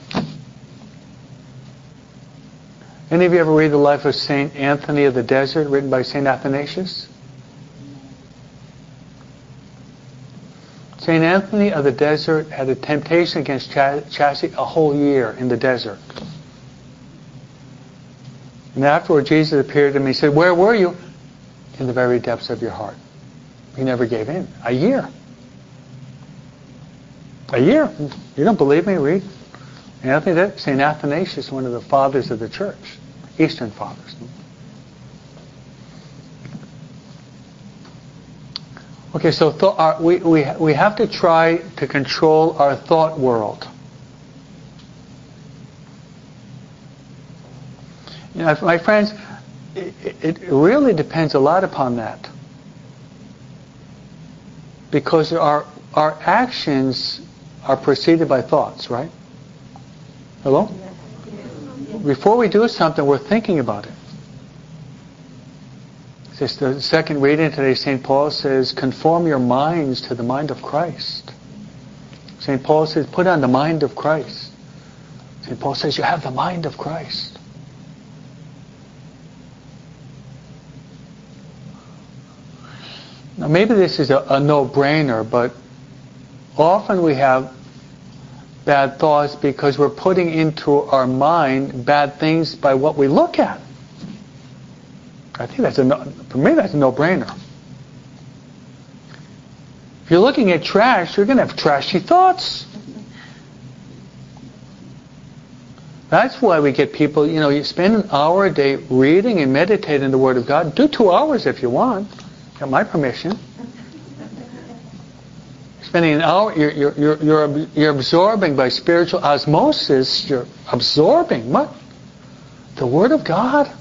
Any of you ever read the life of Saint Anthony of the Desert, written by Saint Athanasius? Saint Anthony of the Desert had a temptation against chastity a whole year in the desert. And afterward, Jesus appeared to him and he said, "Where were you?" "In the very depths of your heart." He never gave in. A year. A year. You don't believe me? Read. Anthony, Saint Athanasius, one of the fathers of the church. Eastern fathers. Okay, so th- our, we, we, we have to try to control our thought world. You know, my friends, it, it really depends a lot upon that. Because our, our actions are preceded by thoughts, right? Hello? Before we do something, we're thinking about it. Just the second reading today, Saint Paul says, "Conform your minds to the mind of Christ." Saint Paul says, "Put on the mind of Christ." Saint Paul says, "You have the mind of Christ." Now maybe this is a, a no-brainer, but often we have bad thoughts because we're putting into our mind bad things by what we look at. I think that's a no, for me that's a no-brainer. If you're looking at trash, you're going to have trashy thoughts. That's why we get people, you know, you spend an hour a day reading and meditating the Word of God. Do two hours if you want. Got my permission. Spending an hour, you're, you're, you're, you're, you're absorbing by spiritual osmosis, you're absorbing what? The Word of God.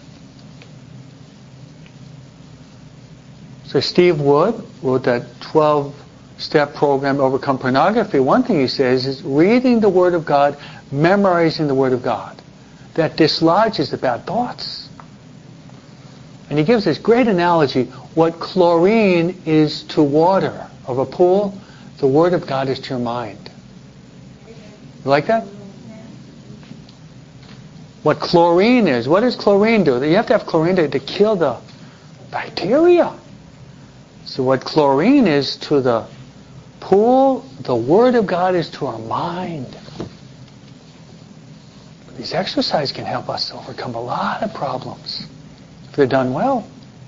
So Steve Wood wrote that twelve step program to overcome pornography, one thing he says is reading the Word of God, memorizing the Word of God. That dislodges the bad thoughts. And he gives this great analogy. What chlorine is to water of a pool, the Word of God is to your mind. You like that? What chlorine is. What does chlorine do? You have to have chlorine to, to kill the bacteria. So what chlorine is to the pool, the Word of God is to our mind. These exercises can help us overcome a lot of problems if they're done well.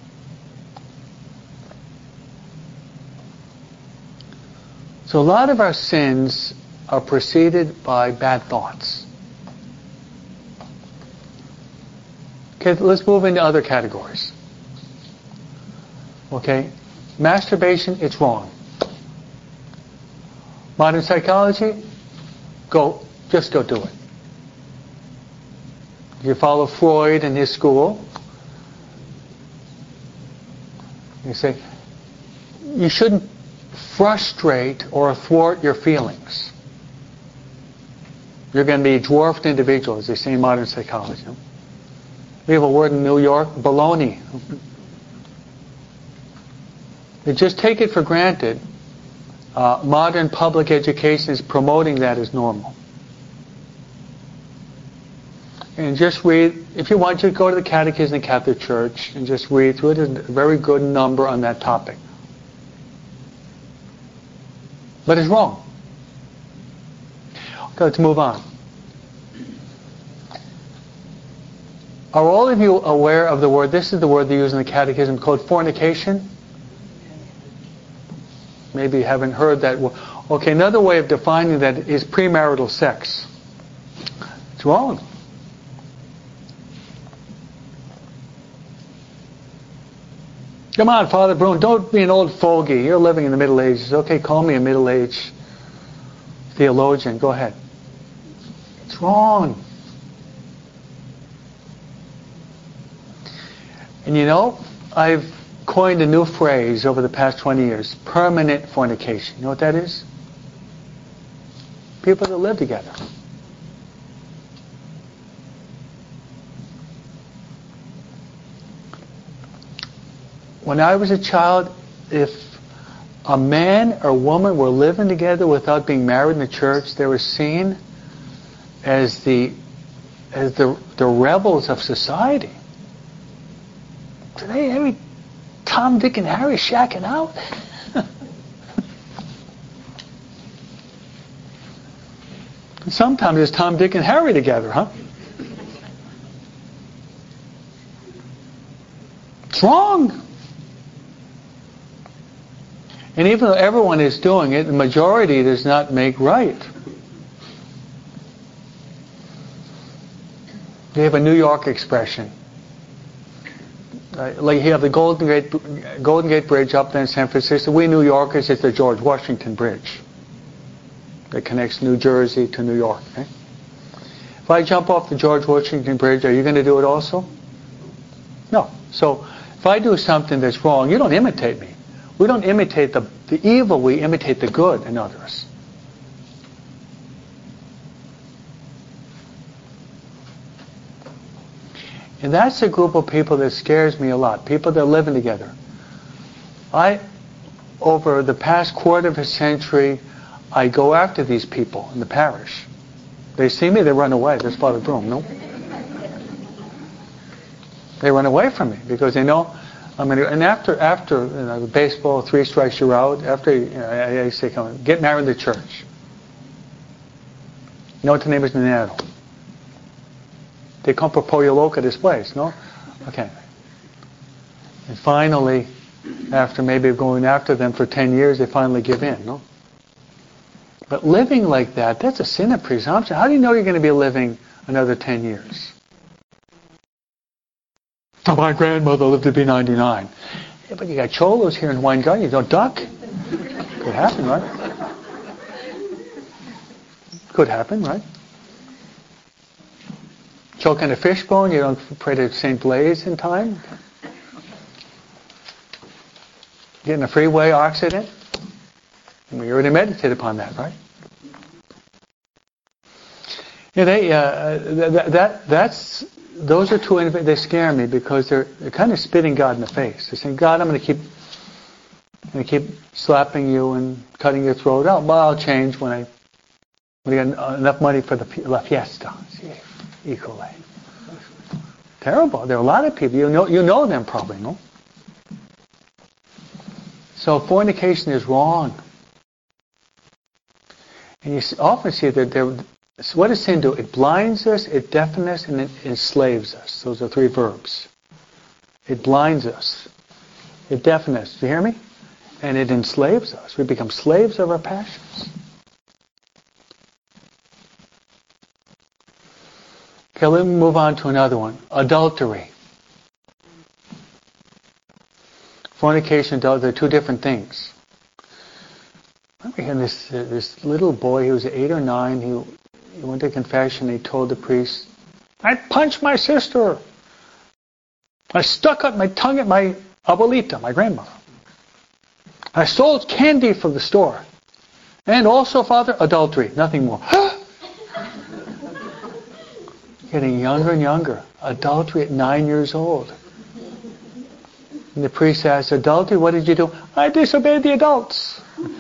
So a lot of our sins are preceded by bad thoughts. Okay, let's move into other categories. Okay, masturbation, it's wrong. Modern psychology, go, just go do it. If you follow Freud and his school, you say, you shouldn't frustrate or thwart your feelings. You're going to be a dwarfed individual, as they say in modern psychology. We have a word in New York, baloney. They just take it for granted. Uh, modern public education is promoting that as normal. And just read, if you want to, go to the Catechism of the Catholic Church and just read through it. There's a very good number on that topic. But it's wrong. Okay, let's move on. Are all of you aware of the word, this is the word they use in the Catechism, called fornication? Maybe you haven't heard that word. Okay, another way of defining that is premarital sex. It's wrong. Come on, Father Brune, don't be an old fogey. You're living in the Middle Ages. Okay, call me a middle-aged theologian. Go ahead. It's wrong. And you know, I've coined a new phrase over the past twenty years, permanent fornication. You know what that is? People that live together. When I was a child, if a man or woman were living together without being married in the church, they were seen as the as the the rebels of society. Today, every Tom, Dick, and Harry shacking out. Sometimes it's Tom, Dick, and Harry together, huh? It's wrong. And even though everyone is doing it, the majority does not make right. They have a New York expression. Uh, like you have the Golden Gate, Golden Gate Bridge up there in San Francisco. We New Yorkers, it's the George Washington Bridge that connects New Jersey to New York. Okay? If I jump off the George Washington Bridge, are you going to do it also? No. So if I do something that's wrong, you don't imitate me. We don't imitate the, the evil, we imitate the good in others. And that's a group of people that scares me a lot. People that are living together. I, over the past quarter of a century, I go after these people in the parish. They see me, they run away. There's Father Broom, no? They run away from me because they know I'm going to. And after, after you know, baseball, three strikes you're out. After you know, I, I say, come on, get married in the church. No te nebas dinero. They compro pollo loco después, no? Okay. And finally, after maybe going after them for ten years, they finally give in, no? But living like that, that's a sin of presumption. How do you know you're going to be living another ten years? So my grandmother lived to be ninety-nine. Yeah, but you got cholos here in Wine Garden, you don't duck. Could happen, right? Could happen, right? Choke on a fishbone, you don't pray to Saint Blaise in time. Get in a freeway accident. We already meditated upon that, right? Yeah, they, uh, that, that, that's, those are two, they scare me because they're, they're kind of spitting God in the face. They're saying, God, I'm going to keep, I'm going to keep slapping you and cutting your throat out, but I'll change when I, when I get enough money for the la fiesta. Equally. Terrible. There are a lot of people, you know, you know them probably, no? So fornication is wrong. And you often see that there, so what does sin do? It blinds us, it deafens us, and it enslaves us. Those are three verbs. It blinds us. It deafens us. Do you hear me? And it enslaves us. We become slaves of our passions. Okay, let me move on to another one. Adultery. Fornication and adultery are two different things. I remember hearing this, uh, this little boy, he was eight or nine, he He went to confession. He told the priest, I punched my sister. I stuck out my tongue at my abuelita, my grandmother. I stole candy from the store. And also, Father, adultery. Nothing more. Getting younger and younger. Adultery at nine years old. And the priest asked, adultery, what did you do? I disobeyed the adults.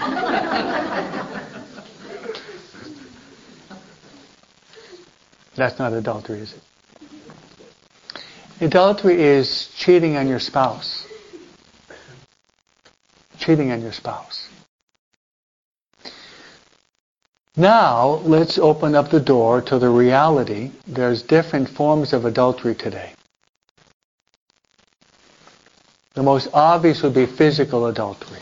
That's not adultery, is it? Adultery is cheating on your spouse. Cheating on your spouse. Now, let's open up the door to the reality. There's different forms of adultery today. The most obvious would be physical adultery.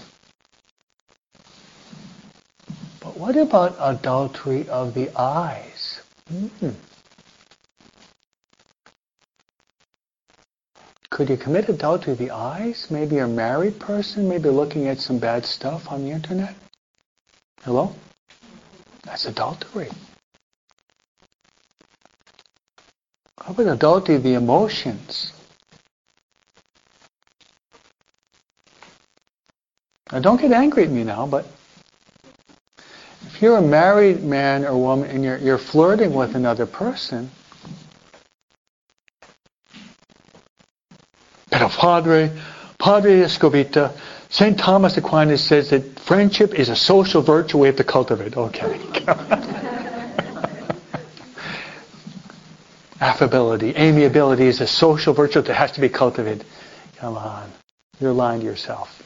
But what about adultery of the eyes? Mm-hmm. Could you commit adultery of the eyes? Maybe you're a married person, maybe looking at some bad stuff on the internet. Hello? That's adultery. How about adultery of the emotions? Now don't get angry at me now, but if you're a married man or woman and you're, you're flirting with another person, Pero Padre, Padre Escobita, Saint Thomas Aquinas says that friendship is a social virtue we have to cultivate. Okay. Affability, amiability is a social virtue that has to be cultivated. Come on. You're lying to yourself.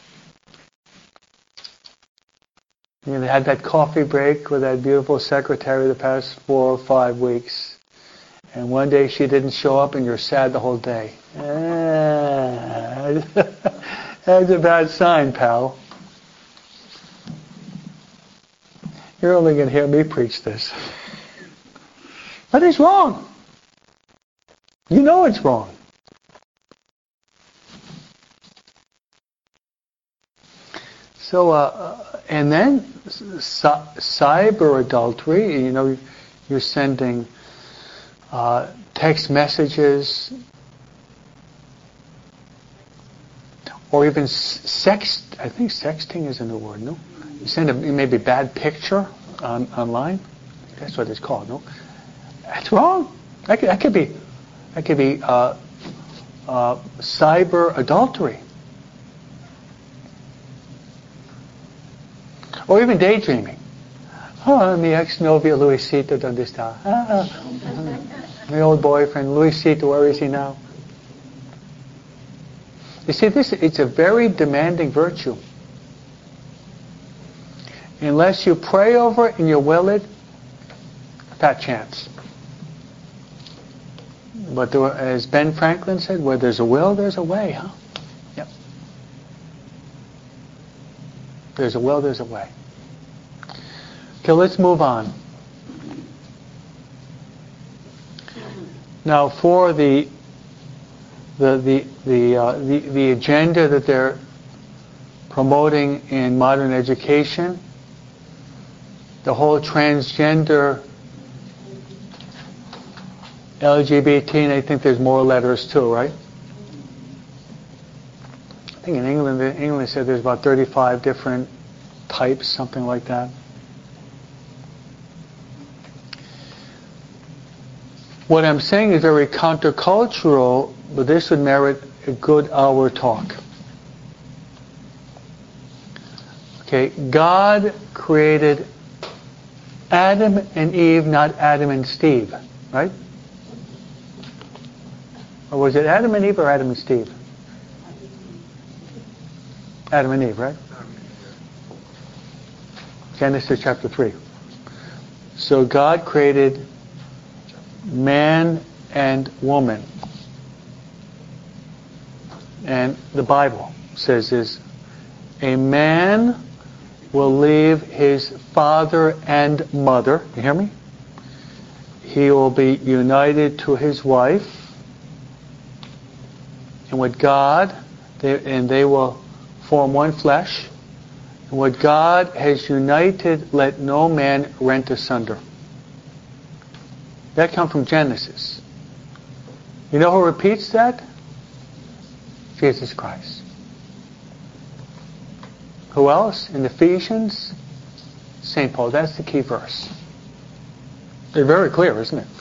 You had that coffee break with that beautiful secretary the past four or five weeks. And one day she didn't show up and you're sad the whole day. Ah, that's a bad sign, pal. You're only going to hear me preach this. But it's wrong. You know it's wrong. So, uh, and then cyber adultery, you know, you're sending uh, text messages, or even sext. I think sexting is a new word, no? You send a maybe bad picture on, online. That's what it's called, no? That's wrong. That could, that could be, that could be uh, uh, cyber adultery. Or even daydreaming. Oh, mi ex-novio Luisito, ¿dónde está? Ah, my old boyfriend, Luisito, where is he now? You see, this it's a very demanding virtue. Unless you pray over it and you will it, fat chance. But there, as Ben Franklin said, where there's a will, there's a way, huh? Yep. There's a will, there's a way. Okay, let's move on. Now, for the the the the uh, the, the agenda that they're promoting in modern education, the whole transgender, L G B T, and I think there's more letters too, right? I think in England, England said there's about thirty-five different types, something like that. What I'm saying is very countercultural, but this would merit a good hour talk. Okay, God created Adam and Eve, not Adam and Steve, right? Or was it Adam and Eve or Adam and Steve? Adam and Eve, right? Genesis chapter three. So God created man and woman. And the Bible says this, a man will leave his father and mother. You hear me? He will be united to his wife. And with God, they, and they will form one flesh. And what God has united, let no man rent asunder. That comes from Genesis. You know who repeats that? Jesus Christ. Who else? In Ephesians, Saint Paul. That's the key verse. They're very clear, isn't it?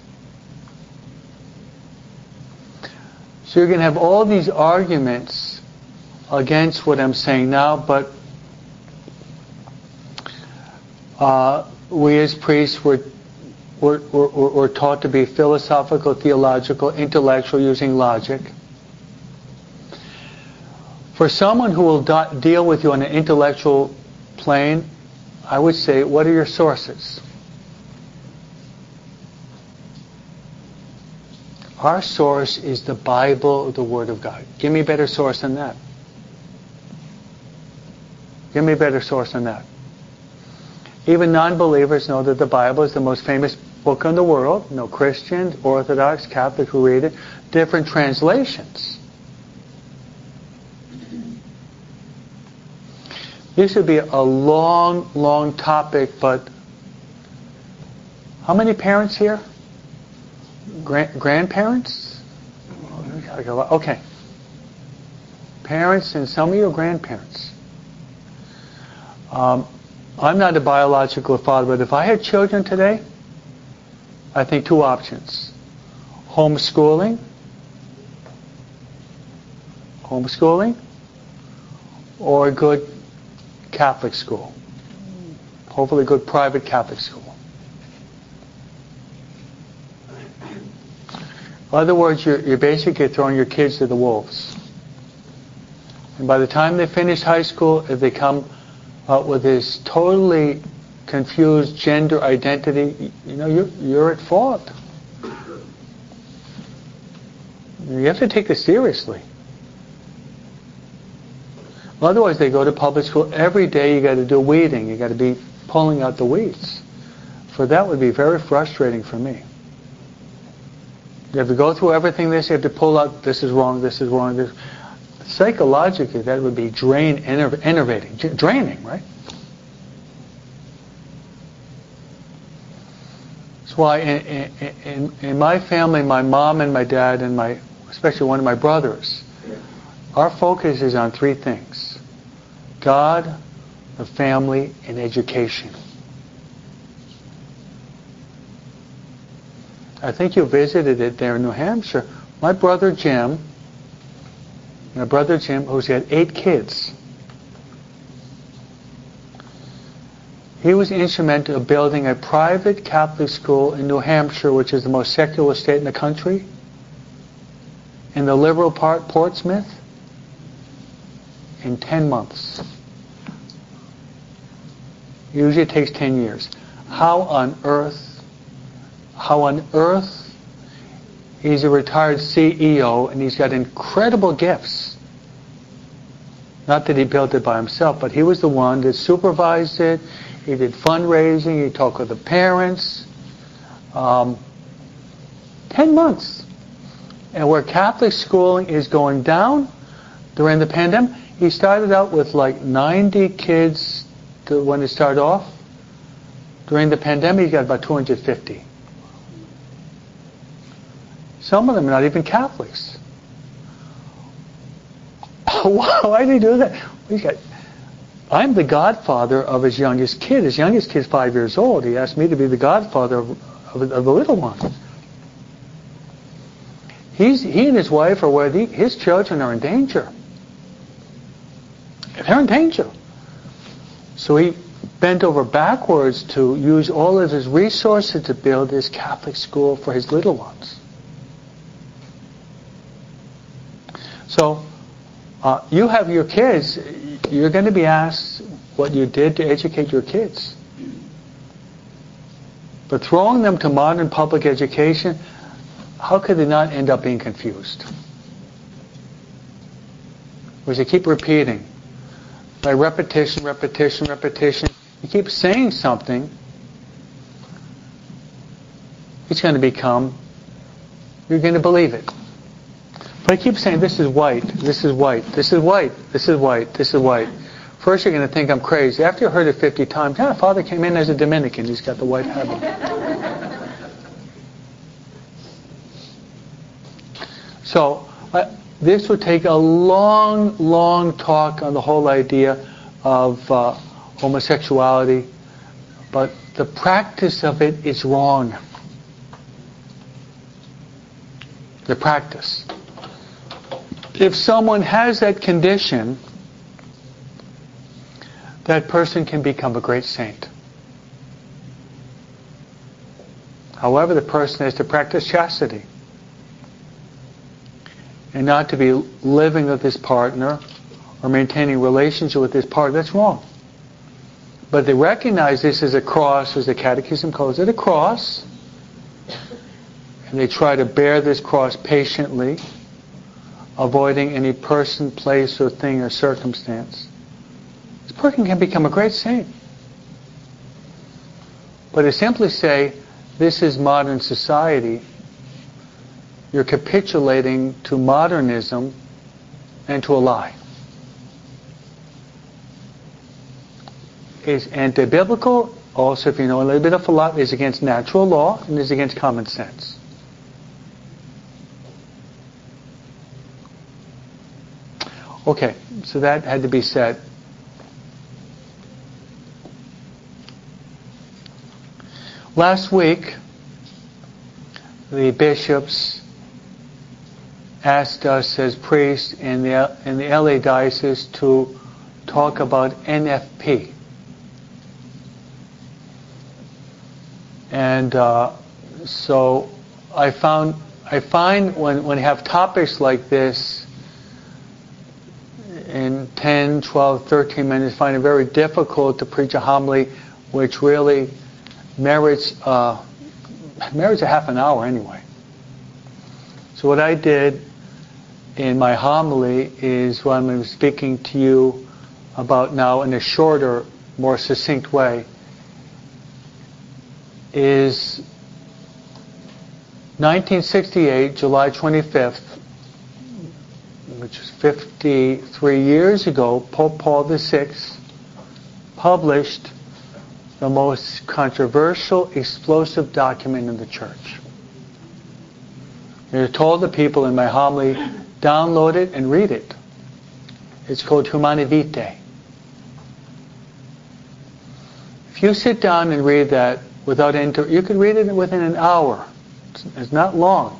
So you're going to have all these arguments against what I'm saying now, but uh, we as priests were, were, were, were taught to be philosophical, theological, intellectual, using logic. For someone who will do- deal with you on an intellectual plane, I would say, what are your sources? Our source is the Bible, the Word of God. Give me a better source than that. Give me a better source than that. Even non-believers know that the Bible is the most famous book in the world. No Christians, Orthodox, Catholic who read it. Different translations. This would be a long, long topic, but how many parents here? Grand- grandparents? Okay. Parents and some of you are grandparents. Um, I'm not a biological father, but if I had children today, I think two options. Homeschooling. Homeschooling. Or a good Catholic school. Hopefully a good private Catholic school. In other words, you're, you're basically throwing your kids to the wolves. And by the time they finish high school, if they come out with this totally confused gender identity, you know, you're, you're at fault. You have to take this seriously. Otherwise, they go to public school every day. You got to do weeding. You got to be pulling out the weeds. For that would be very frustrating for me. You have to go through everything this. You have to pull out. This is wrong. This is wrong. This. Psychologically, that would be drain, ener- enervating, draining, right? That's why in, in, in my family, my mom and my dad and my, especially one of my brothers, our focus is on three things: God, the family, and education. I think you visited it there in New Hampshire. My brother Jim, my brother Jim, who's got eight kids, he was instrumental in building a private Catholic school in New Hampshire, which is the most secular state in the country, in the liberal part, Portsmouth, in ten months. Usually it takes ten years. How on earth, how on earth, he's a retired C E O and he's got incredible gifts. Not that he built it by himself, but he was the one that supervised it. He did fundraising, he talked with the parents. Um, ten months. And where Catholic schooling is going down during the pandemic, he started out with like ninety kids to, when it started off. During the pandemic, he got about two hundred fifty. Some of them are not even Catholics. Why did he do that? He's got, I'm the godfather of his youngest kid. His youngest kid's five years old. He asked me to be the godfather of, of, of the little one. He's, he and his wife are where the, his children are in danger. They're in danger. So he bent over backwards to use all of his resources to build this Catholic school for his little ones. So, uh, you have your kids, you're going to be asked what you did to educate your kids. But throwing them to modern public education, how could they not end up being confused? Because they keep repeating. By repetition, repetition, repetition, you keep saying something, it's going to become, you're going to believe it. But I keep saying, this is white, this is white, this is white, this is white, this is white. First you're going to think I'm crazy. After you heard it fifty times, yeah, Father came in as a Dominican, he's got the white habit. So, uh, this would take a long, long talk on the whole idea of uh, homosexuality, but the practice of it is wrong. The practice. If someone has that condition, that person can become a great saint. However, the person has to practice chastity and not to be living with his partner or maintaining relationship with his partner. That's wrong. But they recognize this as a cross, as the Catechism calls it, a cross, and they try to bear this cross patiently, avoiding any person, place, or thing or circumstance. This person can become a great saint. But to simply say, this is modern society, you're capitulating to modernism and to a lie. It's anti-biblical. Also, if you know a little bit of philosophy, is against natural law and is against common sense. Okay, so that had to be said. Last week, the bishops asked us as priests in the in the L A Diocese to talk about N F P. And uh, so I found I find when when you have topics like this in ten, twelve, thirteen minutes, I find it very difficult to preach a homily which really merits uh, merits a half an hour anyway. So what I did in my homily is what I'm speaking to you about now in a shorter, more succinct way, is nineteen sixty-eight, July twenty-fifth, which is fifty-three years ago, Pope Paul the Sixth published the most controversial, explosive document in the Church. I told the people in my homily, download it and read it. It's called Humanae Vitae. If you sit down and read that without inter- you can read it within an hour. It's, it's not long.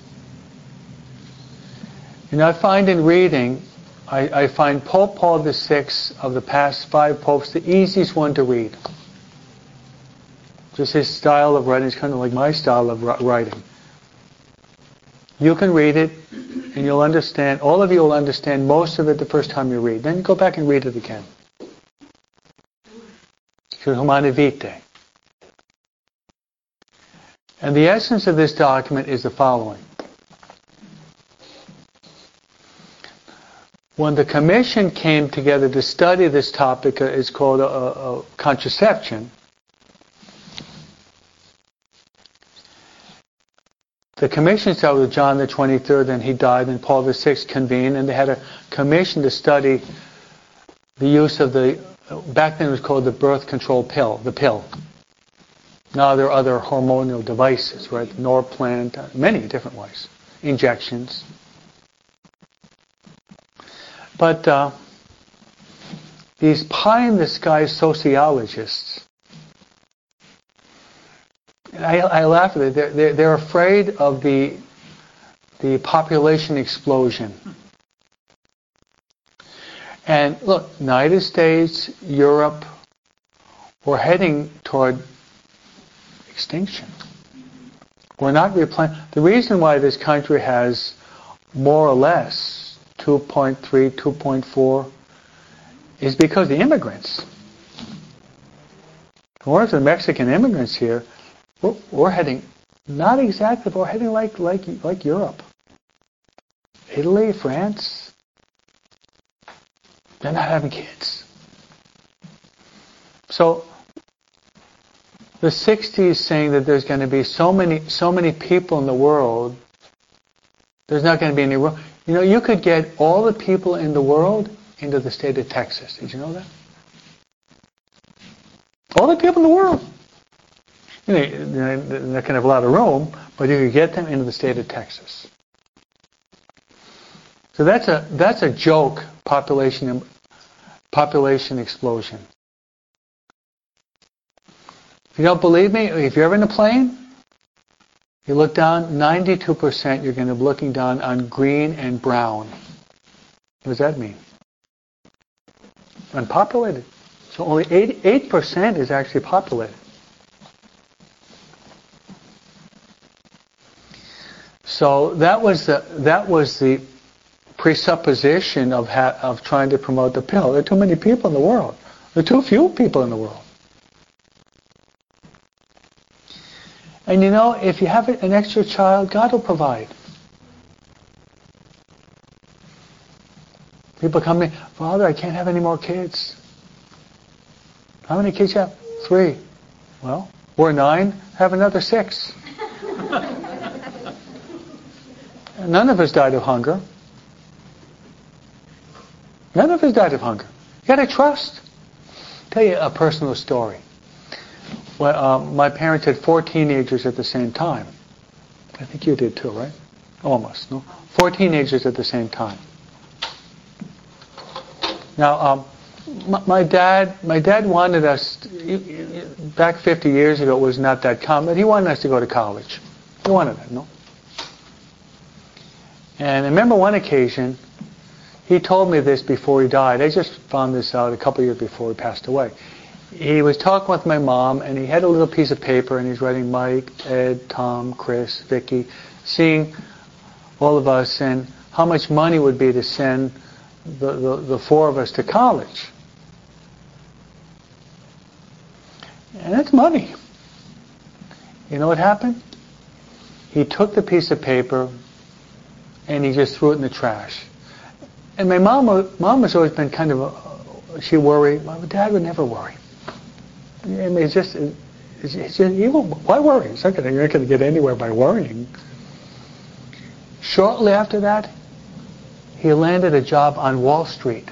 And I find in reading, I, I find Pope Paul the Sixth of the past five popes the easiest one to read. Just his style of writing is kind of like my style of writing. You can read it, and you'll understand, all of you will understand most of it the first time you read. Then go back and read it again. It's Humanae Vitae. And the essence of this document is the following. When the commission came together to study this topic, uh, it's called a, a, a contraception. The commission started with John the twenty-third, and he died, and Paul the Sixth convened, and they had a commission to study the use of the, back then it was called the birth control pill, the pill. Now there are other hormonal devices, right? Norplant, many different ways. Injections. But uh, these pie-in-the-sky sociologists, and I, I laugh at it, they're, they're, they're afraid of the, the population explosion. And look, United States, Europe, we're heading toward extinction. We're not replenishing. The reason why this country has more or less two point three, two point four is because the immigrants. Or if the Mexican immigrants here, we're, we're heading, not exactly, but we're heading like, like, like Europe. Italy, France, they're not having kids. So, the sixties saying that there's going to be so many, so many people in the world, there's not going to be any room. You know, you could get all the people in the world into the state of Texas. Did you know that? All the people in the world. You know, they're not going to have a lot of room, but you could get them into the state of Texas. So that's a that's a joke. Population population explosion. If you don't believe me, if you're ever in a plane, you look down, ninety-two percent you're going to be looking down on green and brown. What does that mean? Unpopulated. So only eighty-eight percent is actually populated. So that was the that was the presupposition of ha- of trying to promote the pill. There are too many people in the world. There are too few people in the world. And you know, if you have an extra child, God will provide. People come to me, Father, I can't have any more kids. How many kids you have? Three. Well, we're nine, have another six. None of us died of hunger. None of us died of hunger. You got to trust. I'll tell you a personal story. Well, uh, my parents had four teenagers at the same time. I think you did too, right? Almost, no? Four teenagers at the same time. Now, um, my, my dad, my dad wanted us. To, back fifty years ago, it was not that common. He wanted us to go to college. He wanted it, no? And I remember one occasion, he told me this before he died. I just found this out a couple of years before he passed away. He was talking with my mom, and he had a little piece of paper, and he's writing Mike, Ed, Tom, Chris, Vicky, seeing all of us and how much money would be to send the, the, the four of us to college. And that's money. You know what happened? He took the piece of paper, and he just threw it in the trash. And my mom, mom has always been kind of, a, she worried. My dad would never worry. I mean, it's just, it's, it's just you won't, why worry? It's not gonna, you're not going to get anywhere by worrying. Shortly after that, he landed a job on Wall Street.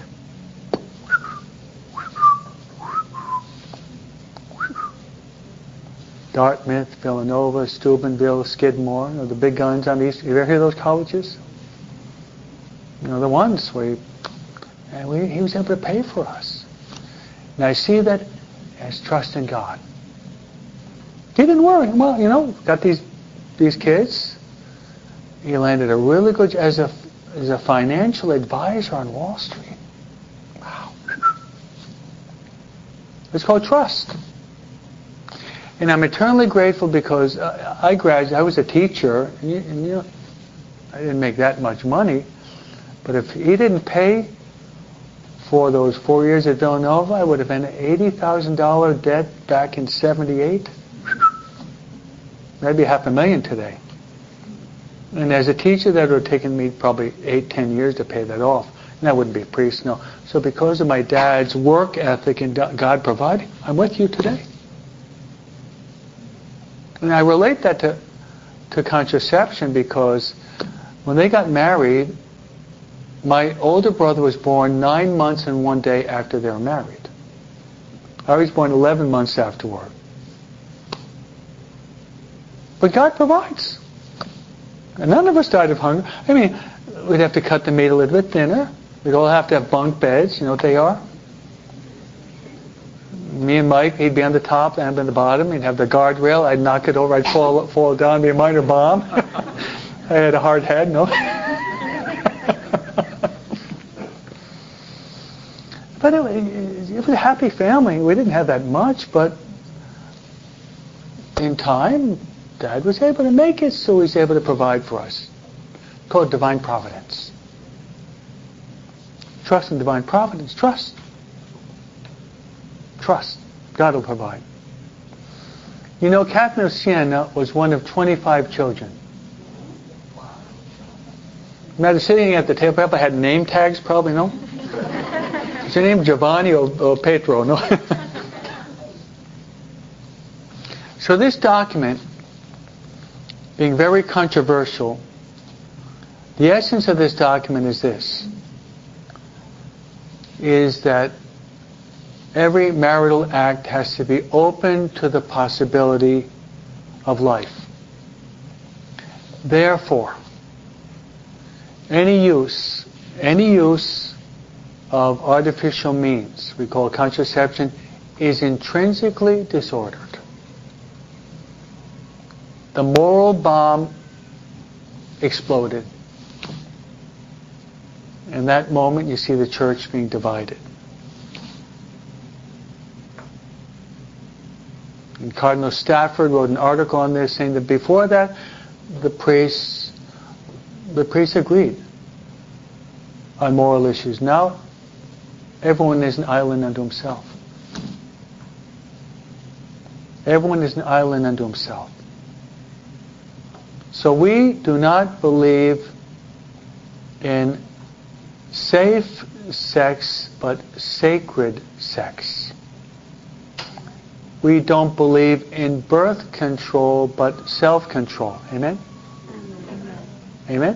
Dartmouth, Villanova, Steubenville, Skidmore, you know, the big guns on the East. You ever hear of those colleges? You know, the ones where he, and we, he was able to pay for us. And I see that as trust in God. He didn't worry. Well, you know, got these these kids. He landed a really good as a as a financial advisor on Wall Street. Wow. It's called trust. And I'm eternally grateful because uh, I graduated. I was a teacher, and you, and you know, I didn't make that much money. But if he didn't pay for those four years at Villanova, I would have been an eighty thousand dollars debt back in seventy-eight. Maybe half a million today. And as a teacher, that would have taken me probably eight, ten years to pay that off. And I wouldn't be a priest, no. So because of my dad's work ethic and God providing, I'm with you today. And I relate that to, to contraception because when they got married, my older brother was born nine months and one day after they were married. I was born eleven months afterward. But God provides. And none of us died of hunger. I mean, we'd have to cut the meat a little bit thinner. We'd all have to have bunk beds. You know what they are? Me and Mike, he'd be on the top and I'd be on the bottom. He'd have the guardrail. I'd knock it over. I'd fall, fall down, be a minor bomb. I had a hard head, no? But it, it was a happy family. We didn't have that much, but in time, Dad was able to make it, so he's able to provide for us. Called divine providence. Trust in divine providence. Trust. Trust. God will provide. You know, Catherine of Siena was one of twenty-five children. Imagine sitting at the table. Probably had name tags, probably, no? Is your name Giovanni or, or Petro? No? So this document, being very controversial, the essence of this document is this, is that every marital act has to be open to the possibility of life. Therefore, any use, any use of artificial means, we call contraception, is intrinsically disordered. The moral bomb exploded. In that moment, you see the church being divided. And Cardinal Stafford wrote an article on this saying that before that, the priests, the priests agreed on moral issues. Now, everyone is an island unto himself. Everyone is an island unto himself. So we do not believe in safe sex, but sacred sex. We don't believe in birth control, but self-control. Amen? Amen?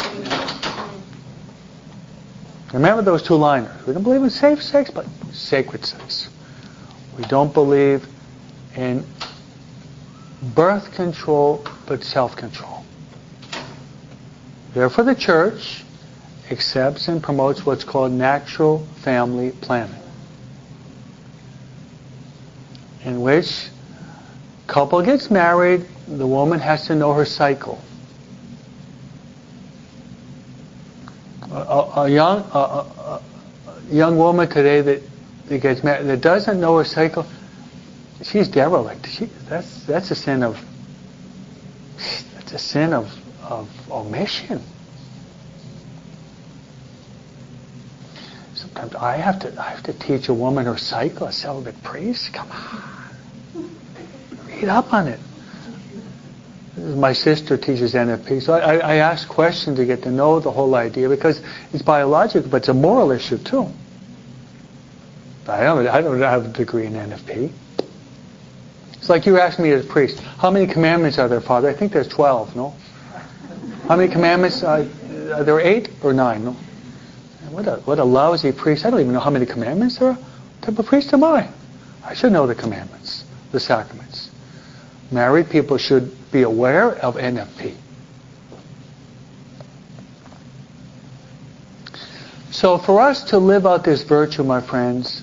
Remember those two liners. We don't believe in safe sex, but sacred sex. We don't believe in birth control, but self-control. Therefore, the church accepts and promotes what's called natural family planning, in which couple gets married, the woman has to know her cycle. A, a, a young a, a, a young woman today that, that gets married that doesn't know her cycle, she's derelict. She, that's that's a sin of that's a sin of, of omission. Sometimes I have to I have to teach a woman her cycle, a celibate priest. Come on, read up on it. My sister teaches N F P, so I, I ask questions to get to know the whole idea because it's biological, but it's a moral issue too. I don't I don't have a degree in N F P. It's like you asked me as a priest, how many commandments are there, Father? I think there's twelve, no? How many commandments? Uh, are there eight or nine, no? What a, what a lousy priest. I don't even know how many commandments there are. What type of priest am I? I should know the commandments, the sacraments. Married people should be aware of N F P. So for us to live out this virtue, my friends,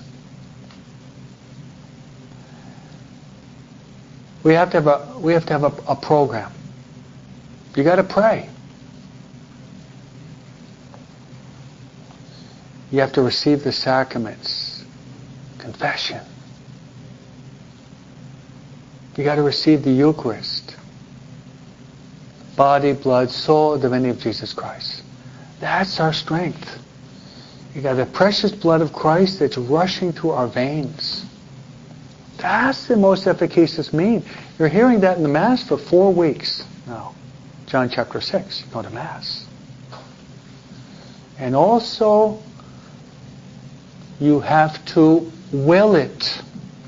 we have to have a we have to have a, a program. You got to pray. You have to receive the sacraments, confession. You got to receive the Eucharist, body, blood, soul, divinity of Jesus Christ. That's our strength. You got the precious blood of Christ that's rushing through our veins. That's the most efficacious mean. You're hearing that in the Mass for four weeks now. John chapter six, you go to Mass. And also, you have to will it.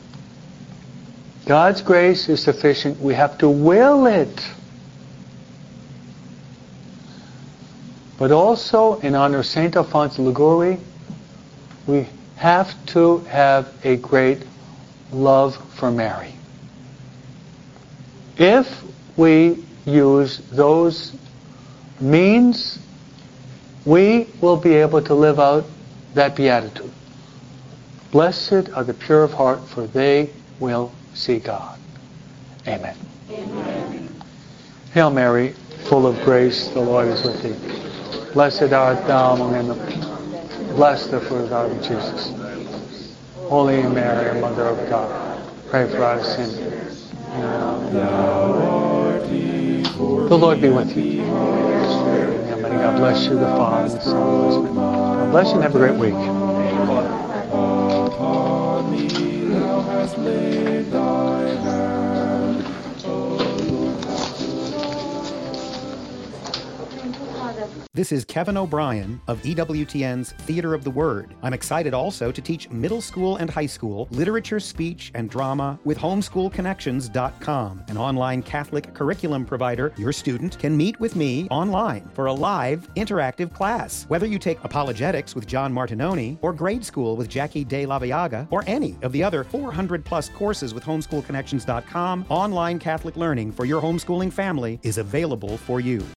God's grace is sufficient. We have to will it. But also, in honor of Saint Alphonse Liguori, we have to have a great love for Mary. If we use those means, we will be able to live out that beatitude. Blessed are the pure of heart, for they will see God. Amen. Amen. Hail Mary, full of grace, the Lord is with thee. Blessed art thou among women. Blessed the fruit of thy womb, Jesus. Holy Mary, Mother of God, pray for us sinners. The Lord be with you. And may God bless you, the Father, and the Son, and the Holy Spirit. God bless you and have a great week. Upon me thou hast laid thy hand, O Lord. This is Kevin O'Brien of E W T N's Theater of the Word. I'm excited also to teach middle school and high school literature, speech, and drama with homeschool connections dot com, an online Catholic curriculum provider. Your student can meet with me online for a live, interactive class. Whether you take apologetics with John Martinoni, or grade school with Jackie De La Viaga, or any of the other four hundred plus courses with homeschool connections dot com, online Catholic learning for your homeschooling family is available for you.